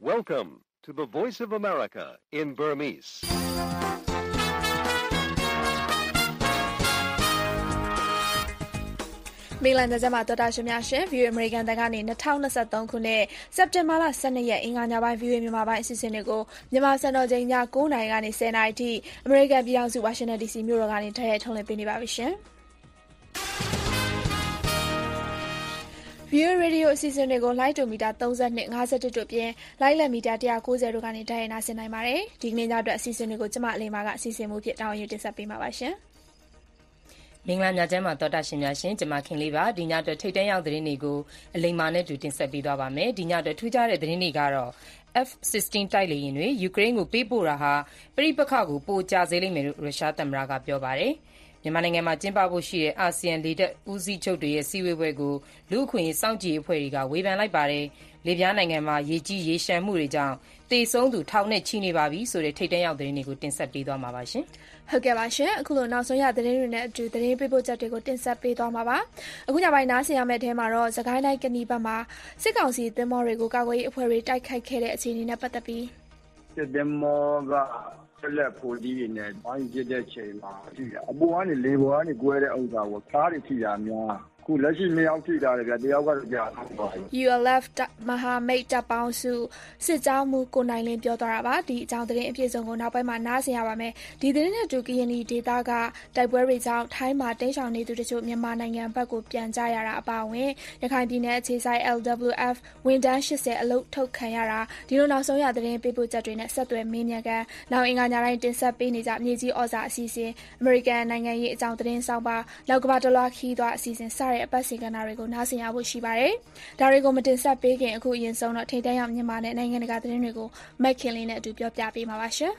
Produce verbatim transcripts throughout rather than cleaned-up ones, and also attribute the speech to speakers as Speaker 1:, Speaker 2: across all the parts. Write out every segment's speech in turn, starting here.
Speaker 1: Welcome to the Voice of America in Burmese.
Speaker 2: ။မင်္ဂလာညချမ်းပါတော်တာရှင်များရှင် ဗီအိုအေ American တန်ကနေ၂၀၂၃ခုနှစ်စက်တင်ဘာလ၁၂ရက်အင်္ဂါညပိုင်း ဗီအိုအေ မြန်မာပိုင်းအစီအစဉ်တွေကိုမြန်မာစံတော်ချိန်ည၉နာရီကနေ၁၀နာရီထိအမေရိကန်ပြည်ထောင်စုဝါရှင်တန်ဒီစီမြို့တော်ကနေတိုက်ရိုက်ထုတ်လွှင့်ပေးနေပါပြီရှင်။ဗီအိုအေ Radio အစီအစဉ်တွေကိုလိုင်းတူမီတာ၃၂ ၅၁တို့ပြင်လိုင်းလက်မီတာ၁၉၀တို့ကနေတိုက်ရိုက်နားဆင်နိုင်ပါတယ်။ဒီကနေ့ညအတွက်အစီအစဉ်တွေကိုကျမအလေးမာကအစီအစဉ်မှုဖြစ်တောင်းယူတင်ဆက်ပေးမှာပါရှင်
Speaker 3: ။မင်္ဂလာညချမ်းပါတော်တာရှင်များရှင်ကျမခင်လေးပါဒီညအတွက်ထိတ်တန့်ရောက်သတင်းတွေကိုအလိမ္မာနဲ့တူတင်ဆက်ပေးသွားပါမယ်ဒီညအတွက်ထူးခြားတဲ့သတင်းတွေကတော့ F 16 တိုက်လေယာဉ်တွေယူကရိန်းကိုပေးပို့တာဟာပြိပခါကိုပိုကြာစေလိမ့်မယ်လို့ရုရှားသမ္မတကပြောပါတယ်မြန်မာနိုင်ငံမှာကျင်းပဖို့ရှိတဲ့အာဆီယံလေတပ်ဦးစီးချုပ်တွေရဲ့စည်းဝေးပွဲကိုလူ့အခွင့်အရေးစောင့်ကြည့်ရေးအဖွဲ့တွေကဝေဖန်လိုက်ပါတယ်။လေပြားနိုင်ငံမှာရေကြီးရေရှမ်းမှုတွေကြောင့်သေဆုံးသူထောင်နဲ့ချီနေပါပြီဆိုတဲ့ထိတ်တန့်ရောက်သတင်းတွေကိုတင်ဆက်ပေးသွားမှာပါရှင်
Speaker 2: ။ဟုတ်ကဲ့ပါရှင်။အခုလိုနောက်ဆုံးရသတင်းတွေနဲ့အတူသတင်းပေးပို့ချက်တွေကိုတင်ဆက်ပေးသွားမှာပါ။အခုညပိုင်းနားဆင်ရမယ့်အထဲမှာတော့စကိုင်းတိုင်းကနီဘက်မှာစစ်ကောင်စီသင်္ဘောတွေကိုကာကွယ်ရေးအဖွဲ့တွေတိုက်ခိုက်ခဲ့တဲ့အခြေအနေနဲ့ပတ်သက်ပြီး
Speaker 4: စစ်သင်္ဘောကဆက်လက်ဖို့ဒီနဲ့ဘာကြီးဖြစ်တဲ့ချိန်မှာဒီအပေါ်ကနေလေပေါ်ကနေကွဲတဲ့ဥစ္စာကိုကားတွေထိတာများခုလက်ရှိမြောက်ထိတာလေဗျတယောက်ကတော့ကြာပါပြီ
Speaker 2: ယူ အယ် အက်ဖ် မဟာမိတ်တပ်ပေါင်းစုစစ်ကြောင်းမှုကိုနိုင်လင်းပြောသွားတာပါဒီအကြောင်းသတင်းအပြည့်စုံကိုနောက်ပိုင်းမှာနားဆင်ရပါမယ်ဒီသတင်းနဲ့တူကရင်နီဒေသကတိုက်ပွဲတွေကြောင့်ထိုင်းမှာတိမ်းရှောင်နေသူတချို့မြန်မာနိုင်ငံဘက်ကိုပြန်ကြရတာအပါအဝင်ရခိုင်ပြည်နယ်အခြေစိုက် L W F ဝန်ထမ်း၈၀အလုပ်ထုတ်ခံရတာဒီလိုနောက်ဆုံးရသတင်းပေးပို့ချက်တွေနဲ့ဆက်သွယ်မေးမြန်းကန်နောက်အင်္ဂါညတိုင်းတင်ဆက်ပေးနေကြမြေကြီးဩဇာအစီအစဉ်အမေရိကန်နိုင်ငံရေးအကြောင်းသတင်းဆောင်ပါနောက်ကဘာတလွားခီးသွားအစီအစဉ်စတဲ့အပတ်စဉ်ကဏ္ဍတွေကိုနားဆင်ရဖို့ရှိပါတယ်။ဒါတွေကိုမတင်ဆက်ပေးခင်အခုအရင်ဆုံးတော့ထိတ်တန့်ရောက်မြန်မာနဲ့နိုင်ငံတကာသတင်းတွေကိုမက်ခင်လင်းနဲ့အတူပြောပြပေးမှာပါရှင်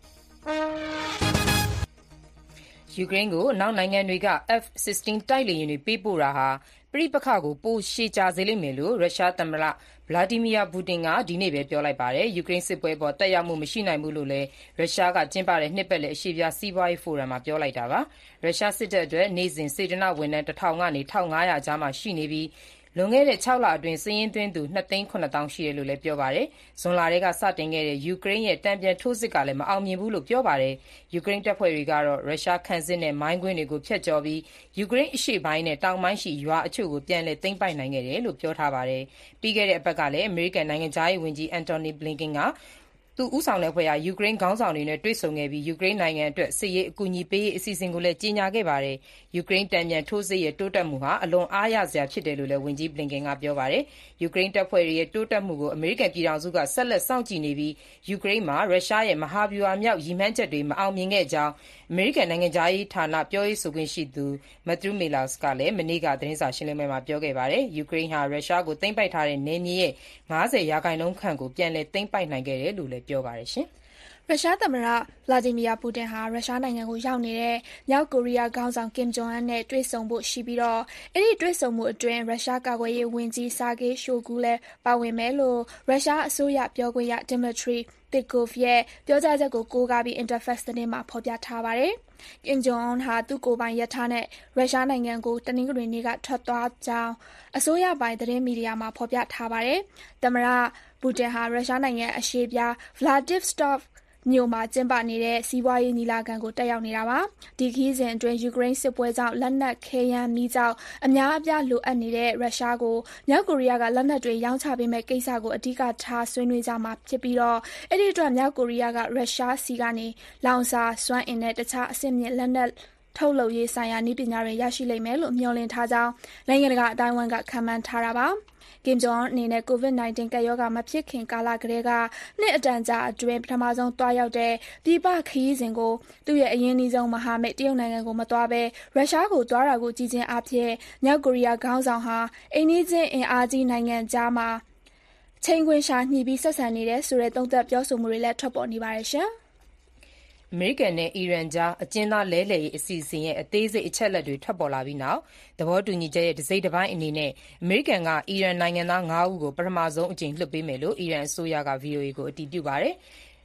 Speaker 3: ။ယူကရိန်းကိုနောက်နိုင်ငံတွေက F 16 တိုက်လေယာဉ်တွေပေးပို့တာဟာပြိပခါကိုပိုရှေ့ကြာစေလိမ့်မယ်လို့ရုရှားသမ္မတဗလာဒီမီယာပူတင်ကဒီနေ့ပဲပြောလိုက်ပါတယ်။ယူကရိန်းစစ်ပွဲပေါ်တက်ရောက်မှုမရှိနိုင်ဘူးလို့လည်းရုရှားကကျင်းပတဲ့နှစ်ပတ်လည်အရှေ့ပြစီးပွားရေးဖိုရမ်မှာပြောလိုက်တာပါ။ရုရှားစစ်တပ်အတွက်နေ့စဉ်စေတနာဝန်ထမ်းတစ်ထောင်ကနေတစ်ထောင်ငါးရာကြားမှာရှိနေပြီးလွန်ခဲ့တဲ့၆လအတွင်းစာရင်းသွင်းသူနှစ်သိန်းခုနှစ်သောင်းရှိတယ်လို့လည်းပြောပါတယ်။ဇွန်လထဲကစတင်ခဲ့တဲ့ယူကရိန်းရဲ့တန်ပြန်ထိုးစစ်ကလည်းမအောင်မြင်ဘူးလို့ပြောပါတယ်။ယူကရိန်းတပ်ဖွဲ့တွေကတော့ရုရှားခံစစ်နဲ့မိုင်းကွင်းတွေကိုဖျက်ကျော်ပြီးယူကရိန်းအရှေ့ပိုင်းနဲ့တောင်ပိုင်းရှိရွာအချို့ကိုပြန်လည်သိမ်းပိုက်နိုင်ခဲ့တယ်လို့ပြောထားပါတယ်။ပြီးခဲ့တဲ့အပတ်ကလည်းအမေရိကန်နိုင်ငံခြားရေးဝန်ကြီးအန်တိုနီဘလင်ကန်ကသူဦးဆောင်တဲ့အဖွဲ့ဟာယူကရိန်းခေါင်းဆောင်တွေနဲ့တွေ့ဆုံခဲ့ပြီးယူကရိန်းနိုင်ငံအတွက်စစ်ရေးအကူအညီပေးရေးအစီအစဉ်ကိုလည်းကြေညာခဲ့ပါတယ်။ယူကရိန်းတန်ပြန်ထိုးစစ်ရဲ့တိုးတက်မှုဟာအလွန်အားရစရာဖြစ်တယ်လို့လည်းဝန်ကြီးဘလင်ကန်ကပြောပါတယ်။ယူကရိန်းတပ်ဖွဲ့တွေရဲ့တိုးတက်မှုကိုအမေရိကန်ပြည်ထောင်စုကဆက်လက်စောင့်ကြည့်နေပြီးယူကရိန်းမှာရုရှားရဲ့မဟာဗျူဟာမြောက်ရည်မှန်းချက်တွေမအောင်မြင်ခဲ့ကြောင်းအမေရိကန်နိုင်ငံခြားရေးဌာနပြောရေးဆိုခွင့်ရှိသူမက်သရူးမီလာစ်ကလည်းမနေ့ကသတင်းစာရှင်းလင်းပွဲမှာပြောခဲ့ပါတယ်။ယူကရိန်းဟာရုရှားကိုသိမ်းပိုက်ထားတဲ့နယ်မြေရဲ့၅၀ရာခိုင်နှုန်းခန့်ကိုပြန်လည်သိမ်းပိုက်နိုင်ခဲ့တယ်လို့လည်းပြောပါတယ်ရှင်
Speaker 2: ။ရုရှားသမ္မတဗလာဒီမီယာပူတင်ဟာရုရှားနိုင်ငံကိုရောက်နေတဲ့မြောက်ကိုရီးယားခေါင်းဆောင်ကင်ဂျုံအန်နဲ့တွေ့ဆုံဖို့ရှိပြီးတော့အဲ့ဒီတွေ့ဆုံမှုအတွင်းရုရှားကာကွယ်ရေးဝန်ကြီးဆာဂေးရှိုဂူလည်းပါဝင်မယ်လို့ရုရှားအစိုးရပြောခွင့်ရဒီမထရီတစ်ကိုဖ်ရဲ့ပြောကြားချက်ကိုကိုးကားပြီး Interfax သတင်းမှာဖော်ပြထားပါတယ်။ကင်ဂျုံအန်ဟာသူ့ကိုယ်ပိုင်ရထားနဲ့ရုရှားနိုင်ငံကိုတနင်္ဂနွေနေ့ကထွက်သွားကြောင်းအစိုးရပိုင်သတင်းမီဒီယာမှာဖော်ပြထားပါတယ်။သမ္မတပူတင်ဟာရုရှားနိုင်ငံအရှေ့ပြဗလာဒစ်စတော့မြို့မှာကျင်းပနေတဲ့စီးပွားရေးညီလာခံကိုတက်ရောက်နေတာပါဒီခီးစဉ်အတွင်းယူကရိန်းစစ်ပွဲကြောင့်လက်နက်ခဲယမ်းမီးကျောက်အများအပြားလိုအပ်နေတဲ့ရုရှားကိုမြောက်ကိုရီးယားကလက်နက်တွေရောင်းချပေးမဲ့ကိစ္စကိုအဓိကထားဆွေးနွေးကြမှာဖြစ်ပြီးတော့အဲ့ဒီအတွက်မြောက်ကိုရီးယားကရုရှားစီကနေလောင်စာစွမ်းအင်နဲ့တခြားအဆင့်မြင့်လက်နက်ထုတ်လုပ်ရေးဆိုင်ရာနည်းပညာတွေရရှိလိမ့်မယ်လို့မျှော်လင့်ထားကြောင်းနိုင်ငံတကာအတိုင်းအဝန်ကခန့်မှန်းထားတာပါကင်ဂျုံအန်အနေနဲ့ ကိုဗစ် ၁၉ ကပ်ရောဂါမဖြစ်ခင်ကာလကတည်းကနှစ်အတန်ကြာအတွင်းပထမဆုံးသွားရောက်တဲ့ပြည်ပခရီးစဉ်ကိုသူ့ရဲ့အရင်းနှီးဆုံးမဟာမိတ်တရုတ်နိုင်ငံကိုမသွားဘဲရုရှားကိုသွားတာကိုကြည်ချင်းအဖြစ်မြောက်ကိုရီးယားခေါင်းဆောင်ဟာအိမ်နီးချင်းအင်အားကြီးနိုင်ငံကြားမှာချိန်ခွင်ရှာညှိပြီးဆက်ဆံနေတဲ့ဆိုတဲ့သုံးသပ်ပြောဆိုမှုတွေလည်းထွက်ပေါ်နေပါတယ်ရှင်။
Speaker 3: အမေရိကန်နဲ့အီရန်ကြားအကျဉ်းသားလဲလှယ်ရေးအစီအစဉ်ရဲ့အသေးစိတ်အချက်အလက်တွေထွက်ပေါ်လာပြီးနောက်သဘောတူညီချက်ရဲ့တစိတ်တစ်ပိုင်းအနေနဲ့အမေရိကန်ကအီရန်နိုင်ငံသားငါးဦးကိုပထမဆုံးအကြိမ်လွှတ်ပေးမယ်လို့အီရန်အစိုးရက ဗီအိုအေကိုအတည်ပြုပါတယ်။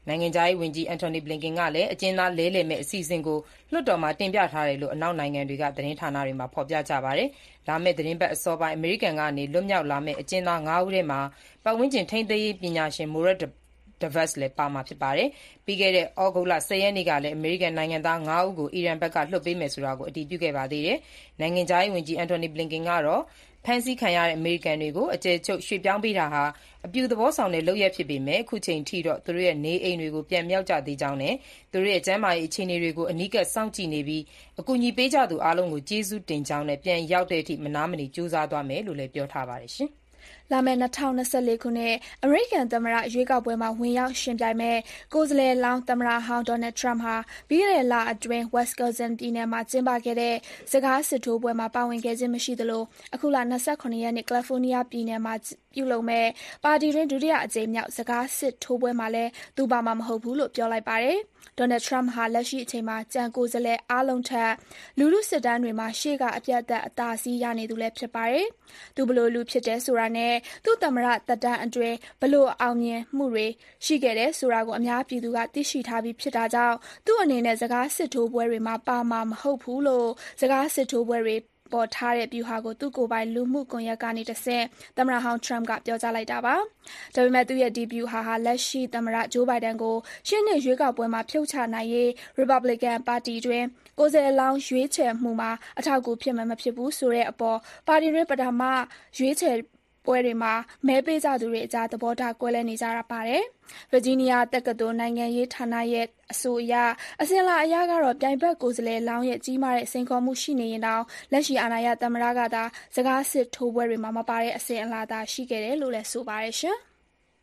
Speaker 3: နိုင်ငံခြားရေးဝန်ကြီး Antony Blinken ကလည်းအကျဉ်းသားလဲလှယ်မဲ့အစီအစဉ်ကိုလွှတ်တော်မှာတင်ပြထားတယ်လို့အနောက်နိုင်ငံတွေကသတင်းဌာနတွေမှာဖော်ပြကြပါတယ်။လာမယ့်သတင်းပတ်အစောပိုင်းအမေရိကန်ကနေလွတ်မြောက်လာမယ့်အကျဉ်းသားငါးဦးထဲမှာပတ်ဝန်းကျင်ထိန်းသိမ်းရေးပညာရှင် Morat Devas လည်းပါမှာဖြစ်ပါတယ်။ပြီးခဲ့တဲ့ဩဂုတ်လ၁၀ရက်နေ့ကလည်းအမေရိကန်နိုင်ငံသားငါးဦးကိုအီရန်ဘက်ကလွှတ်ပေးမယ်ဆိုတာကိုအတည်ပြုခဲ့ပါသေးတယ်။နိုင်ငံခြားရေးဝန်ကြီး Antony Blinken ကတော့ဖမ်းဆီးခံရတဲ့အမေရိကန်တွေကိုအကျယ်ချုပ်ရွှေ့ပြောင်းပေးတာဟာအပြုသဘောဆောင်တဲ့လုပ်ရပ်ဖြစ်ပေမဲ့အခုချိန်ထိတော့သူတို့ရဲ့နေအိမ်တွေကိုပြန်မြောက်ကြသေးကြောင်းနဲ့သူတို့ရဲ့ကျန်းမာရေးအခြေအနေတွေကိုအနီးကပ်စောင့်ကြည့်နေပြီးအကူအညီပေးကြသူအားလုံးကိုကျေးဇူးတင်ကြောင်းနဲ့ပြန်ရောက်တဲ့အထိမနားမနေကြိုးစားသွားမယ်လို့လည်းပြောထားပါတယ်ရှင်။
Speaker 2: လာမယ့်၂၀၂၄ခုနှစ်အမေရိကန်သမ္မတရွေးကောက်ပွဲမှာဝင်ရောက်ယှဉ်ပြိုင်မယ့်ကိုယ်စားလှယ်လောင်းသမ္မတဟောင်း Donald Trump ဟာပြီးခဲ့တဲ့လအတွင်း Wisconsin ပြည်နယ်မှာကျင်းပခဲ့တဲ့စကားစစ်ထိုးပွဲမှာပါဝင်ခဲ့ခြင်းမရှိသလိုအခုလ၂၇ရက်နေ့ California ပြည်နယ်မှာပြုလုပ်မယ့်ပါတီတွင်းဒုတိယအကြိမ်မြောက်စကားစစ်ထိုးပွဲမှာလည်းသူပါမှာမဟုတ်ဘူးလို့ပြောလိုက်ပါတယ်။ Donald Trump ဟာလက်ရှိအချိန်မှာကြံကိုယ်စားလှယ်အားလုံးထက်လူထုစစ်တမ်းတွေမှာရှေ့ကအပြတ်သက်အသာစီးရနေသူလည်းဖြစ်ပါတယ်။သူဘလို့လူဖြစ်တယ်ဆိုတာနဲ့သူ့သမ္မတသက်တမ်းအတွင်းဘလို့အောင်မြင်မှုတွေရှိခဲ့တယ်ဆိုတာကိုအများပြည်သူကသိရှိထားပြီးဖြစ်တာကြောင့်သူ့အနေနဲ့စကားစစ်ထိုးပွဲတွေမှာပါမှာမဟုတ်ဘူးလို့စကားစစ်ထိုးပွဲတွေပေါ်ထားတဲ့ဗျူဟာကိုသူ့ကိုယ်ပိုင်လူမှုကွန်ရက်ကနေတဆင့်သမ္မတဟောင်း Trump ကပြောကြားလိုက်တာပါ။ဒါပေမဲ့သူ့ရဲ့ဒီဗျူဟာဟာလက်ရှိသမ္မတ Joe Biden ကိုရှေ့နှစ်ရွေးကောက်ပွဲမှာဖြုတ်ချနိုင်ရေး Republican ပါတီတွင်ကိုယ်စားလှယ်လောင်းရွေးချယ်မှုမှာအထောက်အကူဖြစ်မှာမဖြစ်ဘူးဆိုတဲ့အပေါ်ပါတီတွင်ပထမရွေးချယ်ပွဲတွေမှာမဲပေးကြသူတွေအကြားသဘောထားကွဲလွဲနေကြတာပါတယ်။ Virginia တက္ကသိုလ်နိုင်ငံရေးဌာနရဲ့အဆိုအရအစဉ်လာအရကတော့ပြိုင်ဘက်ကိုယ်စားလှယ်လောင်းရဲ့ကြီးမားတဲ့စိန်ခေါ်မှုရှိနေရင်တောင်လက်ရှိအာဏာရသမ္မတကသာစကားစစ်ထိုးပွဲတွေမှာမပါတဲ့အစဉ်အလာသာရှိခဲ့တယ်လို့လည်းဆိုပါတယ်ရှင်။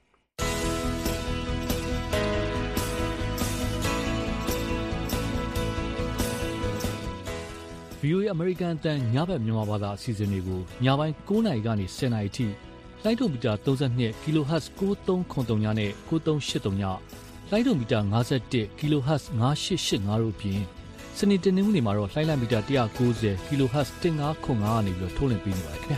Speaker 5: ဗွီအိုအေ အမေရိကန်အသံညဘက်မြန်မာဘာသာအစီအစဉ်တွေကိုညပိုင်း၉နာရီကနေ၁၀နာရီအထိလိုင်းဒိုမီတာ၃၂ kHz ၉၃၇၃ညနဲ့၉၃၈၃ညလိုင်းဒိုမီတာ၅၁ kHz ၅၈၈၅တို့အပြင်စနေတနင်္ဂနွေမှာတော့လိုင်းလံမီတာ၁၉၀ kHz ၁၅၇၅ကနေပြီးထုတ်လွှင့်ပေးနေပါတယ်ခင်ဗျာ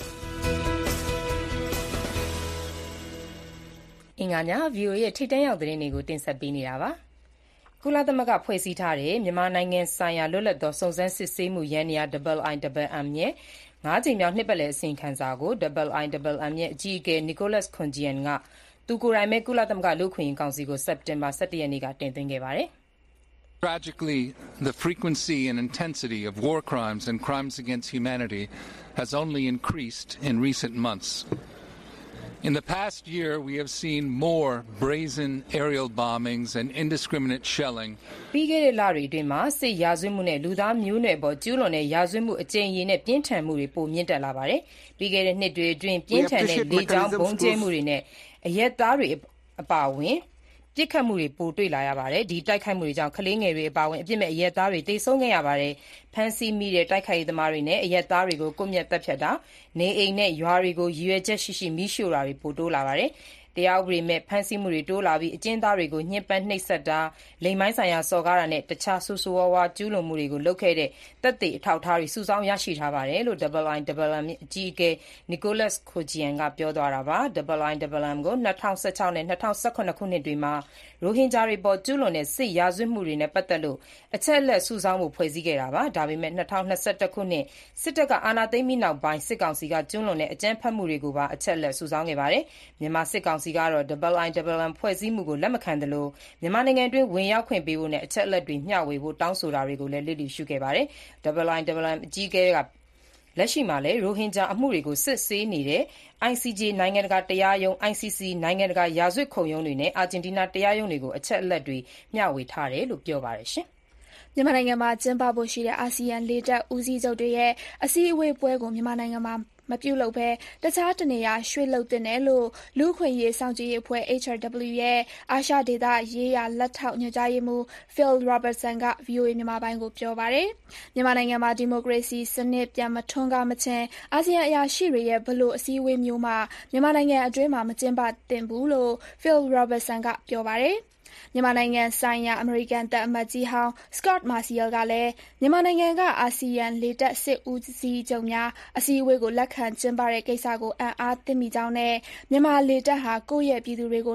Speaker 3: အင်္ဂါည ဗွီအိုအေ ရဲ့ထိပ်တန်းရောက်သတင်းတွေကိုတင်ဆက်ပေးနေတာပါကုလသမဂ္ဂဖွဲ့စည်းထားတဲ့မြန်မာနိုင်ငံဆိုင်ရာလွတ်လပ်သောစုံစမ်းစစ်ဆေးမှုယန္တရား I I M M ရဲ့ငါးကြိမ်မြောက်နှစ်ပတ်လည်အစီရင်ခံစာကို I I M M ရဲ့အကြီးအကဲ Nicholas Koumjian ကသူကိုယ်တိုင်ပဲကုလသမဂ္ဂလူ့အခွင့်အရေးကောင်စီကိုစက်တင်ဘာ၁၁ရက်နေ့ကတင်သွင်းခဲ့ပါတယ်။
Speaker 6: Tragically, the frequency and intensity of war crimes and crimes against humanity has only increased in recent months.In the past year, we have seen more brazen aerial bombings and indiscriminate shelling.
Speaker 3: ပြီးခဲ့တဲ့လတွေအတွင်းမှာစစ်ရာဇဝတ်မှုနဲ့လူသားမျိုးနွယ်ပေါ်ကျူးလွန်တဲ့ရာဇဝတ်မှုအကြိမ်ရေနဲ့ပြင်းထန်မှုတွေပိုမြင့်တက်လာပါတယ်။ပြီးခဲ့တဲ့နှစ်တွေအတွင်းပြင်းထန်တဲ့လေကြောင်းပုံကျဲမှုတွေနဲ့အရက်သားတွေအပါအဝင်ပြစ်ခတ်မှုတွေပိုတွေ့လာရပါတယ်။ဒီတိုက်ခိုက်မှုတွေကြောင့်ကလေးငယ်တွေအပါအဝင်အပြစ်မဲ့အရက်သားတွေတိတ်ဆုံးခဲ့ရပါတယ်။ဖမ်းဆီးမိတဲ့တိုက်ခိုက်ရေးသမားတွေနဲ့အရက်သားတွေကိုကွပ်မျက်တပ်ဖြတ်တာနေအိမ်နဲ့ရွာတွေကိုရည်ရွယ်ချက်ရှိရှိမိရှို့တာတွေပိုတိုးလာပါတယ်။တရားဥပဒေမဲ့ဖမ်းဆီးမှုတွေတိုးလာပြီးအကျဉ်းသားတွေကိုညှဉ်းပန်းနှိပ်စက်တာလိင်ပိုင်းဆိုင်ရာစော်ကားတာနဲ့တခြားဆိုးဆိုးဝါးဝါးကျူးလွန်မှုတွေကိုလုပ်ခဲ့တဲ့သက်သေအထောက်အထားတွေစုဆောင်းရရှိထားပါတယ်လို့ I I M M အကြီးအကဲ Nicholas Koumjian ကပြောသွားတာပါ။ I I M M ကို၂၀၁၆နဲ့၂၀၁၇ခုနှစ်တွေမှာရိုဟင်ဂျာတွေပေါ်ကျူးလွန်တဲ့စစ်ရာဇဝတ်မှုတွေနဲ့ပတ်သက်လို့အချက်အလက်စုဆောင်းဖို့ဖွဲ့စည်းခဲ့တာပါ။ဒါပေမဲ့၂၀၂၁ခုနှစ်စစ်တပ်ကအာဏာသိမ်းပြီးနောက်ပိုင်းစစ်ကောင်စီကကျူးလွန်တဲ့အကြမ်းဖက်မှုတွေကိုပါအချက်အလက်စုဆောင်းခဲ့ပါတယ်။မြန်မာစစ်ကောင်စီကတော့I I M M ဖွဲ့စည်းမှုကိုလက်မခံသလိုမြန်မာနိုင်ငံတွင်းဝင်ရောက်ခွင့်ပေးဖို့နဲ့အချက်အလက်တွေမျှဝေဖို့တောင်းဆိုတာတွေကိုလည်းလစ်လျူရှုခဲ့ပါတယ်။ I I M M အကြီးအကဲကလက်ရှိမှာလည်းရိုဟင်ဂျာအမှုတွေကိုစစ်ဆေးနေတဲ့ I C J နိုင်ငံတကာတရားရုံး I C C နိုင်ငံတကာရာဇဝတ်ခုံရုံးတွေနဲ့အာဂျင်တီးနားတရားရုံးတွေကိုအချက်အလက်တွေမျှဝေထားတယ်လို့ပြောပါတယ်ရှင်
Speaker 2: ။မြန်မာနိုင်ငံမှာကျင်းပဖို့ရှိတဲ့အာဆီယံလေတပ်ဦးစီးချုပ်တွေရဲ့အစည်းအဝေးပွဲကိုမြန်မာနိုင်ငံမှာမပြုလုပ်ဘဲတခြားတနေရာရွှေ့လုပ်တင်တယ်လို့လူ့အခွင့်အရေးစောင့်ကြည့်ရေးအဖွဲ့ H R W ရဲ့အာရှဒေသရေးရာလက်ထောက်ညွှန်ကြားရေးမှူး Phil Robertson က ဗွီအိုအေမြန်မာပိုင်းကိုပြောပါတယ်။မြန်မာနိုင်ငံမှာဒီမိုကရေစီစနစ်ပြန်မထွန်းကားမချင်းအာဆီယံအရာရှိတွေရဲ့ဘလို့အစည်းအဝေးမျိုးမှမြန်မာနိုင်ငံအတွင်းမှာမကျင်းပသင့်ဘူးလို့ Phil Robertson ကပြောပါတယ်။မြန်မာနိုင်ငံဆိုင်ရာအမေရိကန်တပ်အမတ်ကြီးဟောင်း Scott Marciel ကလည်းမြန်မာနိုင်ငံကအာဆီယံလေတပ်စစ်ဦးစီးချုပ်များအစည်းအဝေးကိုလက်ခံကျင်းပတဲ့ကိစ္စကိုအံ့အားသင့်မိကြောင်းနဲ့မြန်မာလေတပ်ဟာကိုယ့်ရဲ့ပြည်သူတွေကို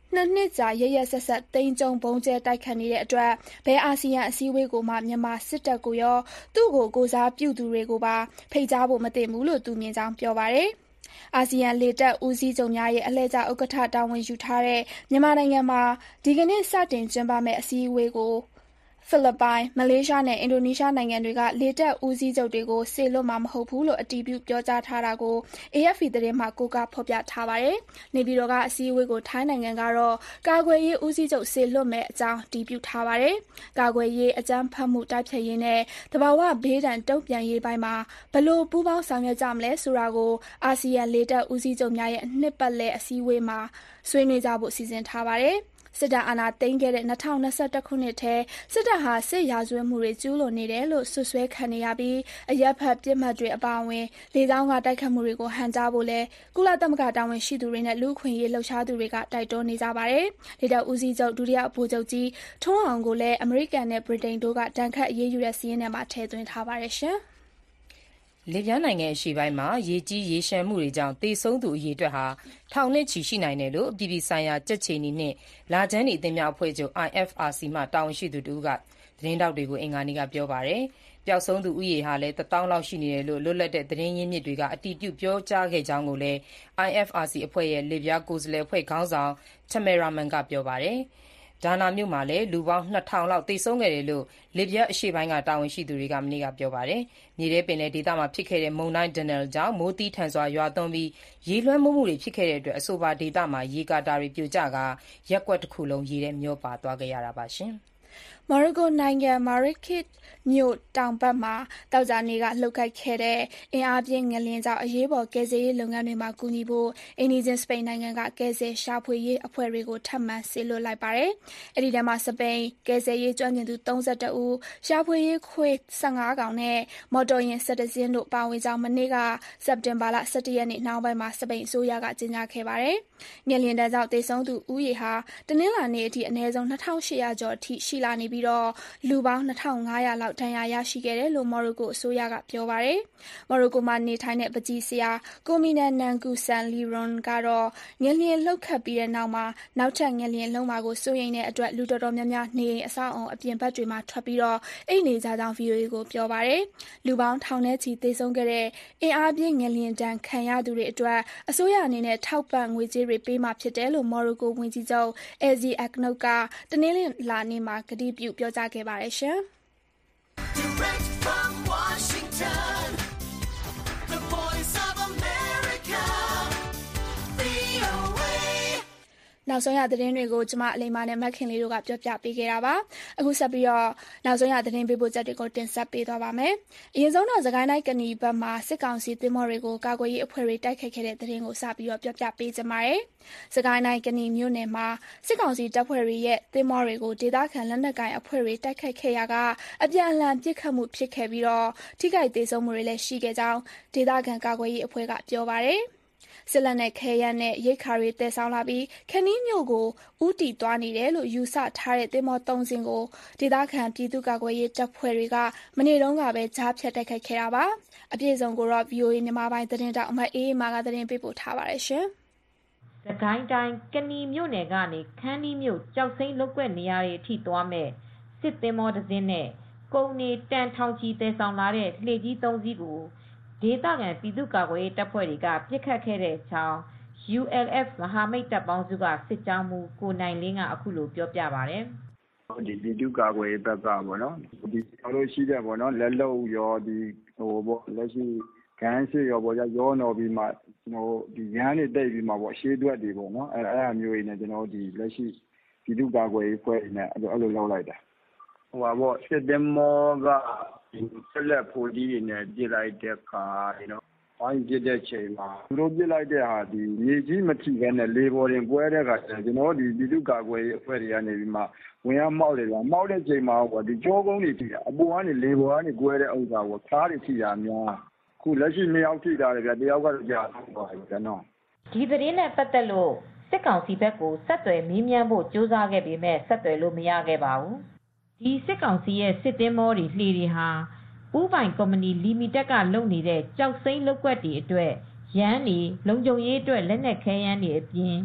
Speaker 2: နှစ်နှစ်ကြာရရဆက်ဆက်တိမ်ကြုံဘုံကျဲတိုက်ခတ်နေတဲ့အတွက်ဘယ်အာဆီယံအစည်းအဝေးကိုမှမြန်မာစစ်တပ်ကိုရောသူ့ကိုကိုစားပြုသူတွေကိုပါဖိတ်ကြားဖို့မသင့်ဘူးလို့သူမြင်ကြောင်းပြောပါတယ်။အာဆီယံလေတပ်ဦးစီးချုပ်များရဲ့အလှည့်ကျဥက္ကဋ္ဌတာဝန်ယူထားတဲ့မြန်မာနိုင်ငံမှာဒီကနေ့စတင်ကျင်းပမယ့်အစည်းအဝေးကိုဖိလစ်ပိုင်၊မလေးရှားနဲ့အင်ဒိုနီးရှားနိုင်ငံတွေကလေတပ်ဦးစီးချုပ်တွေကိုစေလွှတ်မှာမဟုတ်ဘူးလို့အတည်ပြုပြောကြားထားတာကို အေအက်ဖ်ပီ သတင်းမှာကိုးကားဖော်ပြထားပါတယ်။နေပြည်တော်ကအစည်းအဝေးကိုထိုင်းနိုင်ငံကတော့ကာကွယ်ရေးဦးစီးချုပ်စေလွှတ်မယ့်အကြောင်းအတည်ပြုထားပါတယ်။ကာကွယ်ရေးအကြမ်းဖက်မှုတိုက်ဖျက်ရေးနဲ့သဘာဝဘေးဒဏ်တုံ့ပြန်ရေးပိုင်းမှာဘယ်လိုပူးပေါင်းဆောင်ရွက်ကြမလဲဆိုတာကိုအာဆီယံလေတပ်ဦးစီးချုပ်များရဲ့နှစ်ပတ်လည်အစည်းအဝေးမှာဆွေးနွေးကြဖို့စီစဉ်ထားပါတယ်။စစ်တပ်အာဏာသိမ်းခဲ့တဲ့၂၀၂၁ခုနှစ်ထဲစစ်တပ်ဟာစစ်ရာဇဝတ်မှုတွေကျူးလွန်နေတယ်လို့စွပ်စွဲခံနေရပြီးအရပ်ဖက်ပစ်မှတ်တွေအပါအဝင်လေကြောင်းကတိုက်ခတ်မှုတွေကိုဟန့်တားဖို့လဲကုလသမဂ္ဂတာဝန်ရှိသူတွေနဲ့လူ့အခွင့်အရေးလှုပ်ရှားသူတွေကတိုက်တွန်းနေကြပါတယ်။လေတပ်ဦးစီးချုပ်ဒုတိယဗိုလ်ချုပ်ကြီးထွန်းအောင်ကိုလည်းအမေရိကန်နဲ့ဗြိတိန်တို့ကတန်ခတ်အရေးယူတဲ့စီးရင်ထဲမှာထည့်သွင်းထားပါတယ်ရှင်။
Speaker 3: လစ်ဗျားနိုင်ငံအရှေ့ပိုင်းမှာရေကြီးရေရှမ်းမှုတွေကြောင့်သေဆုံးသူအရေအတွက်ဟာထောင်နဲ့ချီရှိနိုင်တယ်လို့အပြည်ပြည်ဆိုင်ရာကြက်ခြေနီနှင့်လာချမ်းနီအသင်းများအဖွဲ့ချုပ် အိုင် အက်ဖ် အာ စီ မှတာဝန်ရှိသူတဦးကသတင်းတောက်တွေကိုအင်္ဂါနေ့ကပြောပါတယ်။ပျောက်ဆုံးသူဦးရေဟာလည်းတစ်သောင်းလောက်ရှိနေတယ်လို့လွတ်လပ်တဲ့သတင်းရင်းမြစ်တွေကအတည်ပြုပြောကြားခဲ့ကြောင်းကိုလည်း အိုင် အက်ဖ် အာ စီ အဖွဲ့ရဲ့လစ်ဗျားကိုယ်စားလှယ်အဖွဲ့ခေါင်းဆောင် Tamara Mann ကပြောပါတယ်။ဒါနာမြို့မှာလည်းလူပေါင်းနှစ်ထောင်လောက်သေဆုံးခဲ့တယ်လို့လစ်ဗျားအရှေ့ပိုင်းကတာဝန်ရှိသူတွေကမနေ့ကပြောပါတယ်။မြေထဲပင်လယ်ဒေသမှာဖြစ်ခဲ့တဲ့မုန်တိုင်း Daniel ကြောင့်မိုးသီးထန်စွာရွာသွန်းပြီးရေလွှမ်းမိုးမှုတွေဖြစ်ခဲ့တဲ့အတွက်အဆိုပါဒေသမှာရေကာတာတွေပြိုကျကာရပ်ကွက်တစ်ခုလုံးရေထဲမျောပါသွားခဲ့ရတာပါရှင်။
Speaker 2: မော်ရိုကိုနိုင်ငံမာရစ်ခစ်မြို့တောင်ဘက်မှာတောက်ကြနေကလှုပ်ခတ်ခဲ့တဲ့အင်အားပြင်းငလျင်ကြောင့်အရေးပေါ်ကယ်ဆယ်ရေးလုပ်ငန်းတွေမှာကူညီဖို့အိန္ဒိယစပိန်နိုင်ငံကကယ်ဆယ်ရှာဖွေရေးအဖွဲ့တွေကိုထပ်မံစေလွှတ်လိုက်ပါတယ်။အဲဒီထဲမှာစပိန်ကယ်ဆယ်ရေးကျွမ်းကျင်သူ၃၁ဦးရှာဖွေရေးခွေး၁၅ကောင်နဲ့မော်တော်ယာဉ်၁၁စင်းတို့ပါဝင်ကြောင်းမနေ့ကစက်တင်ဘာလ၁၁ရက်နေ့နှောင်းပိုင်းမှာစပိန်အစိုးရကကြေညာခဲ့ပါတယ်။ငလျင်တန်းကြောင့်သေဆုံးသူဦးရေဟာတနင်္လာနေ့အထိအနည်းဆုံး၂၈၀၀ကျော်အထိရှိလာနေပြီးတော့လူပေါင်း၂၅၀၀လောက်ဒဏ်ရာရရှိခဲ့တယ်လို့မော်ရိုကိုအစိုးရကပြောပါတယ်။မော်ရိုကိုမှာနေထိုင်တဲ့ပကြီးဆရာကိုမီနန်နန်ကူဆန်လီရွန်ကတော့ငလျင်လှုပ်ခတ်ပြီးတဲ့နောက်မှာနောက်ထပ်ငလျင်လုံးမှာကိုစိုးရိမ်တဲ့အတွက်လူတော်တော်များများနေအိမ်အဆောက်အုံအပြင်ဘက်တွေမှာထွက်ပြီးတော့အိမ်နေကြကြောင်း ဗီအိုအေ ကိုပြောပါတယ်။လူပေါင်းထောင်နဲ့ချီသေဆုံးခဲ့တဲ့အင်အားပြင်းငလျင်ဒဏ်ခံရသူတွေအတွက်အစိုးရအနေနဲ့ထောက်ပံ့ငွေကြေးတွေပေးမှဖြစ်တယ်လို့မော်ရိုကိုဝန်ကြီးချုပ်အဲဇီအက်နိုကတနင်္လာနေ့မှာကတိပြုပြောကြားခဲ့ပါတယ်ရှင်။
Speaker 7: Direct from Washington, the voice of America, ဗွီအိုအေ
Speaker 2: နောက်ဆုံးရသတင်းတွေကိုကျမအလိမ္မာနဲ့မက်ခင်လေးတို့ကပြောပြပေးခဲ့တာပါ။အခုဆက်ပြီးတော့နောက်ဆုံးရသတင်းပေးပို့ချက်တွေကိုတင်ဆက်ပေးသွားပါမယ်။အရင်ဆုံးတော့စကိုင်းတိုင်းကနီဘက်မှာစစ်ကောင်စီသင်္ဘောတွေကိုကာကွယ်ရေးအဖွဲ့တွေတိုက်ခိုက်ခဲ့တဲ့သတင်းကိုစပြီးတော့ပြောပြပေးကြပါမယ်။စကိုင်းတိုင်းကနီမြို့နယ်မှာစစ်ကောင်စီတပ်ဖွဲ့တွေရဲ့သင်္ဘောတွေကိုဒေသခံလက်နက်ကိုင်အဖွဲ့တွေတိုက်ခိုက်ခဲ့ရာကအပြန်အလှန်ပစ်ခတ်မှုဖြစ်ခဲ့ပြီးတော့ထိခိုက်ဒေဆုံးမှုတွေလည်းရှိခဲ့ကြောင်းဒေသခံကာကွယ်ရေးအဖွဲ့ကပြောပါတယ်။စစ်လက်နက်ခဲယမ်းနဲ့ရိတ်ခါတွေတည်ဆောင်လာပြီးခနီးမြို့ကိုဥတီသွားနေတယ်လို့ယူဆထားတဲ့သင်္ဘောသုံးစင်းကိုဒေသခံပြည်သူ့ကာကွယ်ရေးတပ်ဖွဲ့တွေကမနေ့တုန်းကပဲကြားဖြတ်တိုက်ခိုက်ခဲ့တာပါ။အပြည့်အစုံကိုတော့ ဗွီအိုအေ မြန်မာပိုင်းသတင်းတောက်အမတ်အေးမာကသတင်းပေးပို့ထားပါတယ်ရှင်
Speaker 8: ။စကိုင်းတိုင်းကနီမြို့နယ်ကနေခန်းနီးမြို့ကြောက်စိမ့်လုတ်ကွက်နေရာတွေအထိသွားမဲ့စစ်သင်္ဘောတစ်စင်းနဲ့ကုန်နေတန်ထောင်ချီတည်ဆောင်လာတဲ့လှေကြီးသုံးစီးကိုဒေသခံပြည်သူ့ကာကွယ်ရေးတပ်ဖွဲ့တွေကပစ်ခတ်ခဲ့တဲ့အကြောင်း ယူ အယ် အက်ဖ် မဟာမိတ်တပ်ပေါင်းစုကစစ်ကြောင်းမှူးကိုနိုင်လင်းကအခုလိုပြောပြပါတယ်
Speaker 4: ။ဒီပြည်သူ့ကာကွယ်ရေးဘက်ကပေါ့နော်ဒီကျွန်တော်တို့ရှိတဲ့ပေါ့နော်လက်လုံရောဒီဟိုပေါ့လက်ရှိဂန်းစစ်ရောပေါ့ရောနော်ပြီးမှကျွန်တော်ဒီရန်တွေတိတ်ပြီးမှပေါ့ရှေးတွက်တွေပေါ့နော်အဲအဲ့အမျိုးကြီးနဲ့ကျွန်တော်ဒီလက်ရှိပြည်သူ့ကာကွယ်ရေးဖွဲ့နေအဲ့လိုအဲ့လိုလောက်လိုက်တာဟိုပါပေါ့စစ်သင်္ဘောကဆက်လက်ဖို့ဒီနဲ့ပြစ်လိုက်တဲ့ခါနော်ဝိုင်းပြစ်တဲ့ချိန်မှာသူတို့ပြစ်လိုက်တဲ့ဟာဒီမြေကြီးမထိခဲနဲ့လေပေါ်တင်ပွဲတဲ့ခါကျွန်တော်ဒီပြည်သူ့ကာကွယ်ရေးအဖွဲ့တွေကနေပြီးမှဝင်ရမောက်တယ်ဗျာမောက်တဲ့ချိန်မှာပေါ့ဒီကြောကုန်းတွေထိတာအပေါ်ကနေလေပေါ်ကနေကွဲတဲ့ဥစ္စာကိုခါးတွေထိတာများခုလက်ရှိနှစ်ယောက်ထိတာလေဗျာတယောက်ကတော့ကြာသွားပြီကျွန်တော်
Speaker 8: ဒီသတင်းနဲ့ပတ်သက်လို့စစ်ကောင်စီဘက်ကိုဆက်သွယ်မေးမြန်းဖို့ကြိုးစားခဲ့ပေမဲ့ဆက်သွယ်လို့မရခဲ့ပါဘူးဒီစစ်ကောင်စီရဲ့စစ်သင်္ဘောတွေလှေတွေဟာဥပိုင်ကုမ္ပဏီလီမီတက်ကလုပ်နေတဲ့ကြောက်စိမ့်လုပ်ကွက်တွေအတွက်ရန်တွေလုံခြုံရေးအတွက်လက်နက်ခဲယမ်းတွေအပြင်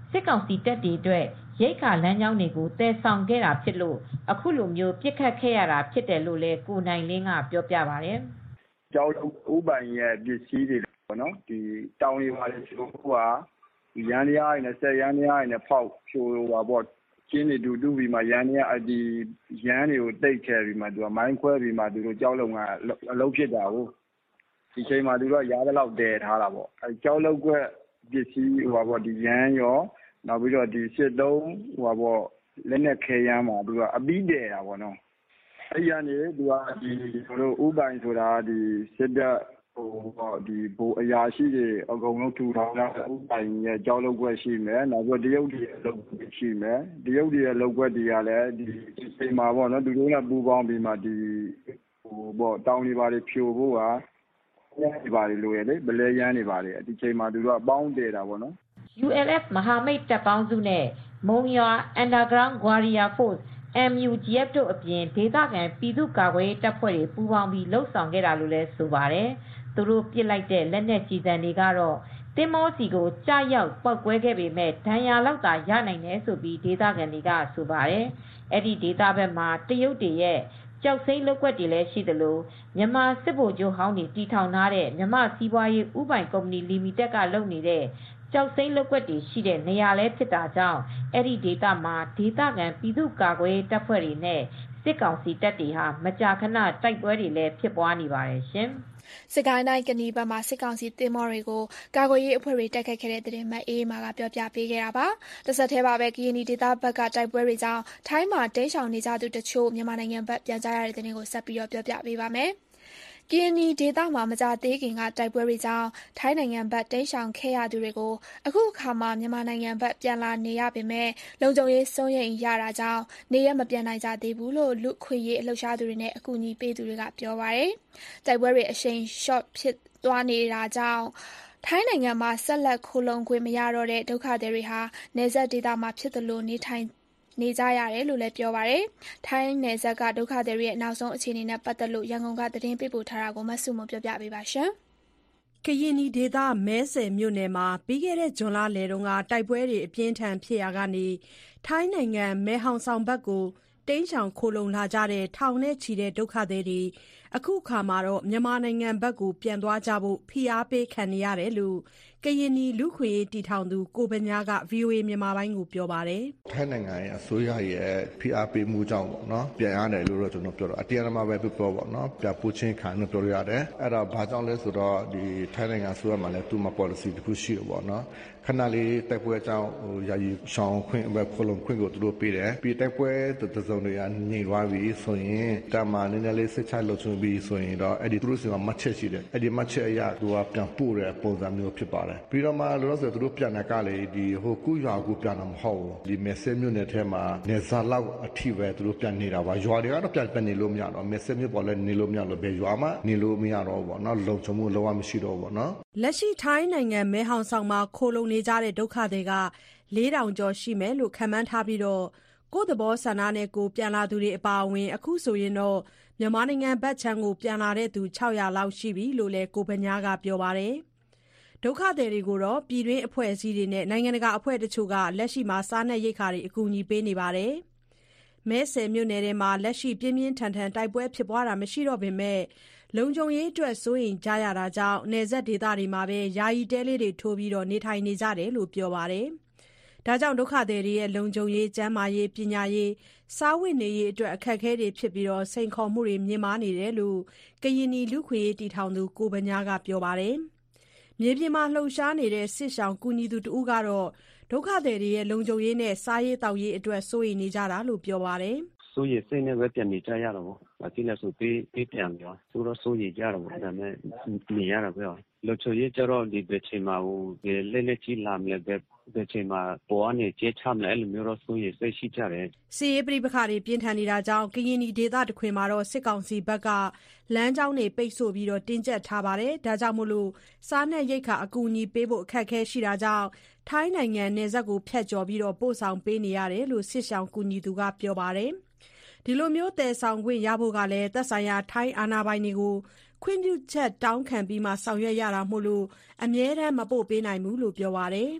Speaker 8: စစ်ကောင်စီတပ်တွေအတွက်ရိက္ခာလမ်းကြောင်းတွေကိုတည်ဆောင်ခဲ့တာဖြစ်လို့အခုလိုမျိုးပြစ်ခတ်ခဲ့ရတာဖြစ်တယ်လို့လည်းကိုနိုင်လင်းကပြောပြပါတယ်
Speaker 4: ။ကျောင်းဥပိုင်ရဲ့ပစ္စည်းတွေပေါ့နော်ဒီတောင်းလေးပါလေချိုးကွာရန်တရားနဲ့ဆက်ရန်တရားနဲ့ဖောက်ဖြိုးပါပေါ့ကျင်းတွေတူတူပြီးမှရန်တရားအဒီရန်တွေကိုတိတ်ခဲ့ပြီးမှသူကမိုင်းခွဲပြီးမှသူတို့ကျောင်းလုံးကအလုံးဖြစ်တာကိုဒီချိန်မှာသူတို့ကရားတဲ့လောက်တည်ထားတာပေါ့အဲကျောင်းလုံးကွက်ပစ္စည်းဟိုပါပေါ့ဒီရန်ရောနောက်ပြီးတော့ဒီစစ်သုံးဟိုပါပေါ့လက်နဲ့ခဲရမ်းမှာသူကအပီးတည်တာပေါ့နော်အဲ့ရနေသူကဒီတို့ဥပိုင်ဆိုတာဒီစစ်တပ်ဟိုပေါ့ဒီဘိုးအရာရှိတွေအကုန်လုံးထူထောင်တာဥပိုင်ရဲ့ကြောက်လောက်ွက်ရှိမယ်နောက်ပြီးတရုတ်တွေအလုပ်ရှိမယ်တရုတ်တွေရဲ့လောက်ွက်တွေကလည်းဒီစိတ်မှာပေါ့နော်သူတို့ကပူပေါင်းပြီးမှဒီဟိုပေါ့တောင်းနေပါလေဖြိုဖို့ကရန်နေပါလေလို့ရလေဗလဲရန်နေပါလေဒီချိန်မှာသူတို့ကပေါင်းတယ်တာပေါ့နော်
Speaker 8: ယူ အယ် အက်ဖ် မဟာမိတ်တပ်ပေါင်းစုနဲ့မုံရွာ Underground Warrior Force အမ် ယူ ဂျီ အက်ဖ် တို့အပြင်ဒေသခံပြည်သူ့ကာကွယ်ရေးတပ်ဖွဲ့တွေပူးပေါင်းပြီးလှုပ်ဆောင်ခဲ့တာလို့လည်းဆိုပါတယ်။သူတို့ပစ်လိုက်တဲ့လက်နက်ကြီးတန်းတွေကတော့တင်းမောစီကိုကြားရောက်ပောက်ကွဲခဲ့ပေမဲ့ဒဏ်ရာလောက်သာရနိုင်တယ်ဆိုပြီးဒေသခံတွေကဆိုပါတယ်။အဲ့ဒီဒေသဘက်မှာတရုတ်တွေရဲ့ကြောက်စိမ့်လုပ်ွက်တွေလည်းရှိသလိုမြန်မာစစ်ဗိုလ်ချုပ်ဟောင်းတွေတီထောင်ထားတဲ့မြန်မာစီးပွားရေးဥပိုင်ကုမ္ပဏီလီမီတက်ကလုပ်နေတဲ့ကြောက်စိမ့်လုပ်ွက်တွေရှိတဲ့နေရာလဲဖြစ်တာကြောင့်အဲ့ဒီဒေသမှာဒေသခံပြည်သူ့ကာကွယ်ရေးတပ်ဖွဲ့တွေနဲ့စစ်ကောင်စီတပ်တွေဟာမကြာခဏတိုက်ပွဲတွေလည်းဖြစ်ပွားနေပါတယ်ရှင်
Speaker 2: ။စစ်ကိုင်းတိုင်းကနီဘက်မှာစစ်ကောင်စီတင်မော်တွေကိုကာကွယ်ရေးအဖွဲ့တွေတိုက်ခိုက်ခဲ့တဲ့တဲ့တင်မှအေးမာကပြောပြပေးခဲ့တာပါ။တစ်ဆက်တည်းပါပဲကရင်နီဒေသဘက်ကတိုက်ပွဲတွေကြောင့်ထိုင်းမှာတိမ်းရှောင်နေကြသူတချို့မြန်မာနိုင်ငံဘက်ပြန်ကြရတဲ့တဲ့တင်ကိုဆက်ပြီးတော့ပြောပြပေးပါမယ်။ကရင်နီဒေသမှာမကြသေးခင်ကတိုက်ပွဲတွေကြောင့်ထိုင်းနိုင်ငံဘက်တိမ်းရှောင်ခဲ့ရသူတွေကိုအခုအခါမှာမြန်မာနိုင်ငံဘက်ပြန်လာနေရပေမဲ့လုံခြုံရေးစိုးရိမ်ရတာကြောင့်နေရမပြန်နိုင်ကြသေးဘူးလို့လူခွေရေးအလှူရှားသူတွေနဲ့အကူအညီပေးသူတွေကပြောပါတယ်။တိုက်ပွဲတွေအရှိန်ရှော့ဖြစ်သွားနေတာကြောင့်ထိုင်းနိုင်ငံမှာဆက်လက်ခိုလုံခွင့်မရတော့တဲ့ဒုက္ခသည်တွေဟာနေဆက်ဒေသမှာဖြစ်သလိုနေထိုင်နေကြရတယ်လို့လည်းပြောပါတယ်။ထိုင်းနယ်စပ်ကဒုက္ခသည်တွေရဲ့နောက်ဆုံးအခြေအနေနဲ့ပတ်သက်လို့ရန်ကုန်ကသတင်းပေးပို့ထားတာကိုမဆုမပြောပြပေးပါရှင်
Speaker 9: ။ကရင်နီဒေသမဲဆယ်မြို့နယ်မှာပြီးခဲ့တဲ့ဇွန်လလယ်တုန်းကတိုက်ပွဲတွေအပြင်းထန်ဖြစ်ရာကနေထိုင်းနိုင်ငံမဲဟောင်ဆောင်ဘက်ကိုတိမ်းရှောင်ခိုလုံလာကြတဲ့ထောင်နဲ့ချီတဲ့ဒုက္ခသည်တွေအခုခါမှာတော့မြန်မာနိုင်ငံဘက်ကိုပြန်သွားကြဖို့ဖိအားပေးခံနေရတယ်လို့ကရင်နီလူခွေတီထောင်သူကိုပညာက ဗီအိုအေ မြန်မာပိုင်းကိုပြောပါတယ်
Speaker 10: ။ထိုင်းနိုင်ငံရဲ့အစိုးရရဲ့ဖိအားပေးမှုကြောင့်ပေါ့နော်ပြန်ရတယ်လို့တော့ကျွန်တော်ပြောတော့အတရားအမှန်ပဲပြောပေါ့နော်ပြန်ပို့ချင်းခံလို့ပြောရရတယ်။အဲ့တော့ဘာကြောင့်လဲဆိုတော့ဒီထိုင်းနိုင်ငံအစိုးရမှာလည်းသူ့မှာ policy တစ်ခုရှိတယ်ပေါ့နော်။ခဏလေးတိုက်ပွဲကြောင့်ဟိုယာယီရှောင်းခွင့်ပဲခလုံးခွင့်ကိုသူတို့ပေးတယ်ပြီးတိုက်ပွဲတစုံတွေကနေသွားပြီဆိုရင်တမန်နည်းနည်းလေးစစ်ချိုက်လို့ဆိုပြီးဆိုရင်တော့အဲ့ဒီသူတို့စီမှာမှတ်ချက်ရှိတယ်အဲ့ဒီမှတ်ချက်အရသူကပြန်ပို့တဲ့ပုံစံမျိုးဖြစ်ပါတယ်ပြီးတော့မှလောလောဆယ်သူတို့ပြန်တဲ့ကလေဒီဟိုကုရွာကိုပြန်တော့မဟုတ်ဘူးဒီမက်ဆေမျိုးနယ်ထဲမှာနေစားလောက်အထိပဲသူတို့ပြန်နေတာပါရွာတွေကတော့ပြန်ပြန်နေလို့မရတော့မက်ဆေမျိုးပေါ်လဲနေလို့မရလို့ဘယ်ရွာမှနေလို့မရတော့ဘူးပေါ့နော်လုံခြုံမှုလောကမရှိတော့ဘူးပေါ့နော်
Speaker 9: လက်ရှိထိုင်းနိုင်ငံမဲဟောင်ဆောင်မှာခိုလုံနေကြတဲ့ဒုက္ခတွေကလေးထောင်ကျော်ရှိမယ်လို့ခန့်မှန်းထားပြီးတော့ကိုယ့်သဘောဆန္ဒနဲ့ကိုပြန်လာသူတွေအပါအဝင်အခုဆိုရင်တော့မြန်မာနိုင်ငံဘက်ခြမ်းကိုပြန်လာတဲ့သူ၆၀၀လောက်ရှိပြီလို့လည်းကိုပညာကပြောပါတယ်ဒုက္ခသည်တွေကိုတော့ပြည်တွင်းအဖွဲ့အစည်းတွေနဲ့နိုင်ငံတကာအဖွဲ့တချို့ကလက်ရှိမှာစားနပ်ရိက္ခာတွေအကူအညီပေးနေပါတယ်မဲဆယ်မြို့နယ်ထဲမှာလက်ရှိပြင်းပြင်းထန်ထန်တိုက်ပွဲဖြစ်ပွားတာမရှိတော့ပေမဲ့လုံခြုံရေးအတွက်စိုးရိမ်ကြရတာကြောင့်နယ်စပ်ဒေသတွေမှာပဲယာယီတဲလေးတွေထိုးပြီးတော့နေထိုင်နေကြတယ်လို့ပြောပါတယ်။ဒါကြောင့်ဒုက္ခသည်တွေရဲ့လုံခြုံရေးကျန်းမာရေးပညာရေးစားဝတ်နေရေးအတွက်အခက်အခဲတွေဖြစ်ပြီးတော့စိန်ခေါ်မှုတွေမြင့်မားနေတယ်လို့ကရင်နီလူခွေတီထောင်သူကိုပညာကပြောပါတယ်။မြေပြင်မှာလှုပ်ရှားနေတဲ့စစ်ဆောင်ကူညီသူတဦးကတော့ဒုက္ခသည်တွေရဲ့လုံခြုံရေးနဲ့စားရေးတောက်ရေးအတွက်စိုးရိမ်နေကြတာလို့ပြောပါတယ်
Speaker 11: ။စိုးရိမ်စိတ်နဲ့ပဲပြန်နေကြရတော့။ဘာဖြစ်လဲဆိုပေးပေးပြန်ပြောဆိုတော့စိုးရိမ်ကြတော့ဒါပေမဲ့နေရတာပဲ။လုံခြုံရေးကြတော့ဒီဘက်ချိန်မှာဟိုလက်လက်ကြီးလာမလဲပဲဒီချိန်မှာပေါ်အနေကျချမလဲအဲ့လိုမျိုးတော့စိုးရိမ်စိတ်ရှိကြတယ်
Speaker 9: ။စီရေးပြိပခါတွေပြင်းထန်နေတာကြောင့်ကရင်နီဒေသတခွင်မှာတော့စစ်ကောင်စီဘက်ကလမ်းကြောင်းတွေပိတ်ဆို့ပြီးတော့တင်းကျပ်ထားပါတယ်။ဒါကြောင့်မို့လို့စားနပ်ရိက္ခာအကူအညီပေးဖို့အခက်အခဲရှိတာကြောင့်ထိုင်းနိုင်ငံနယ်စပ်ကိုဖျက်ကျော်ပြီးတော့ပို့ဆောင်ပေးနေရတယ်လို့စစ်ဆောင်ကူညီသူကပြောပါတယ်။ဒီလိုမျိုးတည်ဆောင်ခွင့်ရဖို့ကလည်းသက်ဆိုင်ရာထိုင်းအာဏာပိုင်တွေကိုခွင့်ပြုချက်တောင်းခံပြီးမှဆောင်ရွက်ရတာမို့လို့အမြဲတမ်းမပို့ပေးနိုင်ဘူးလို့ပြောပါတယ်။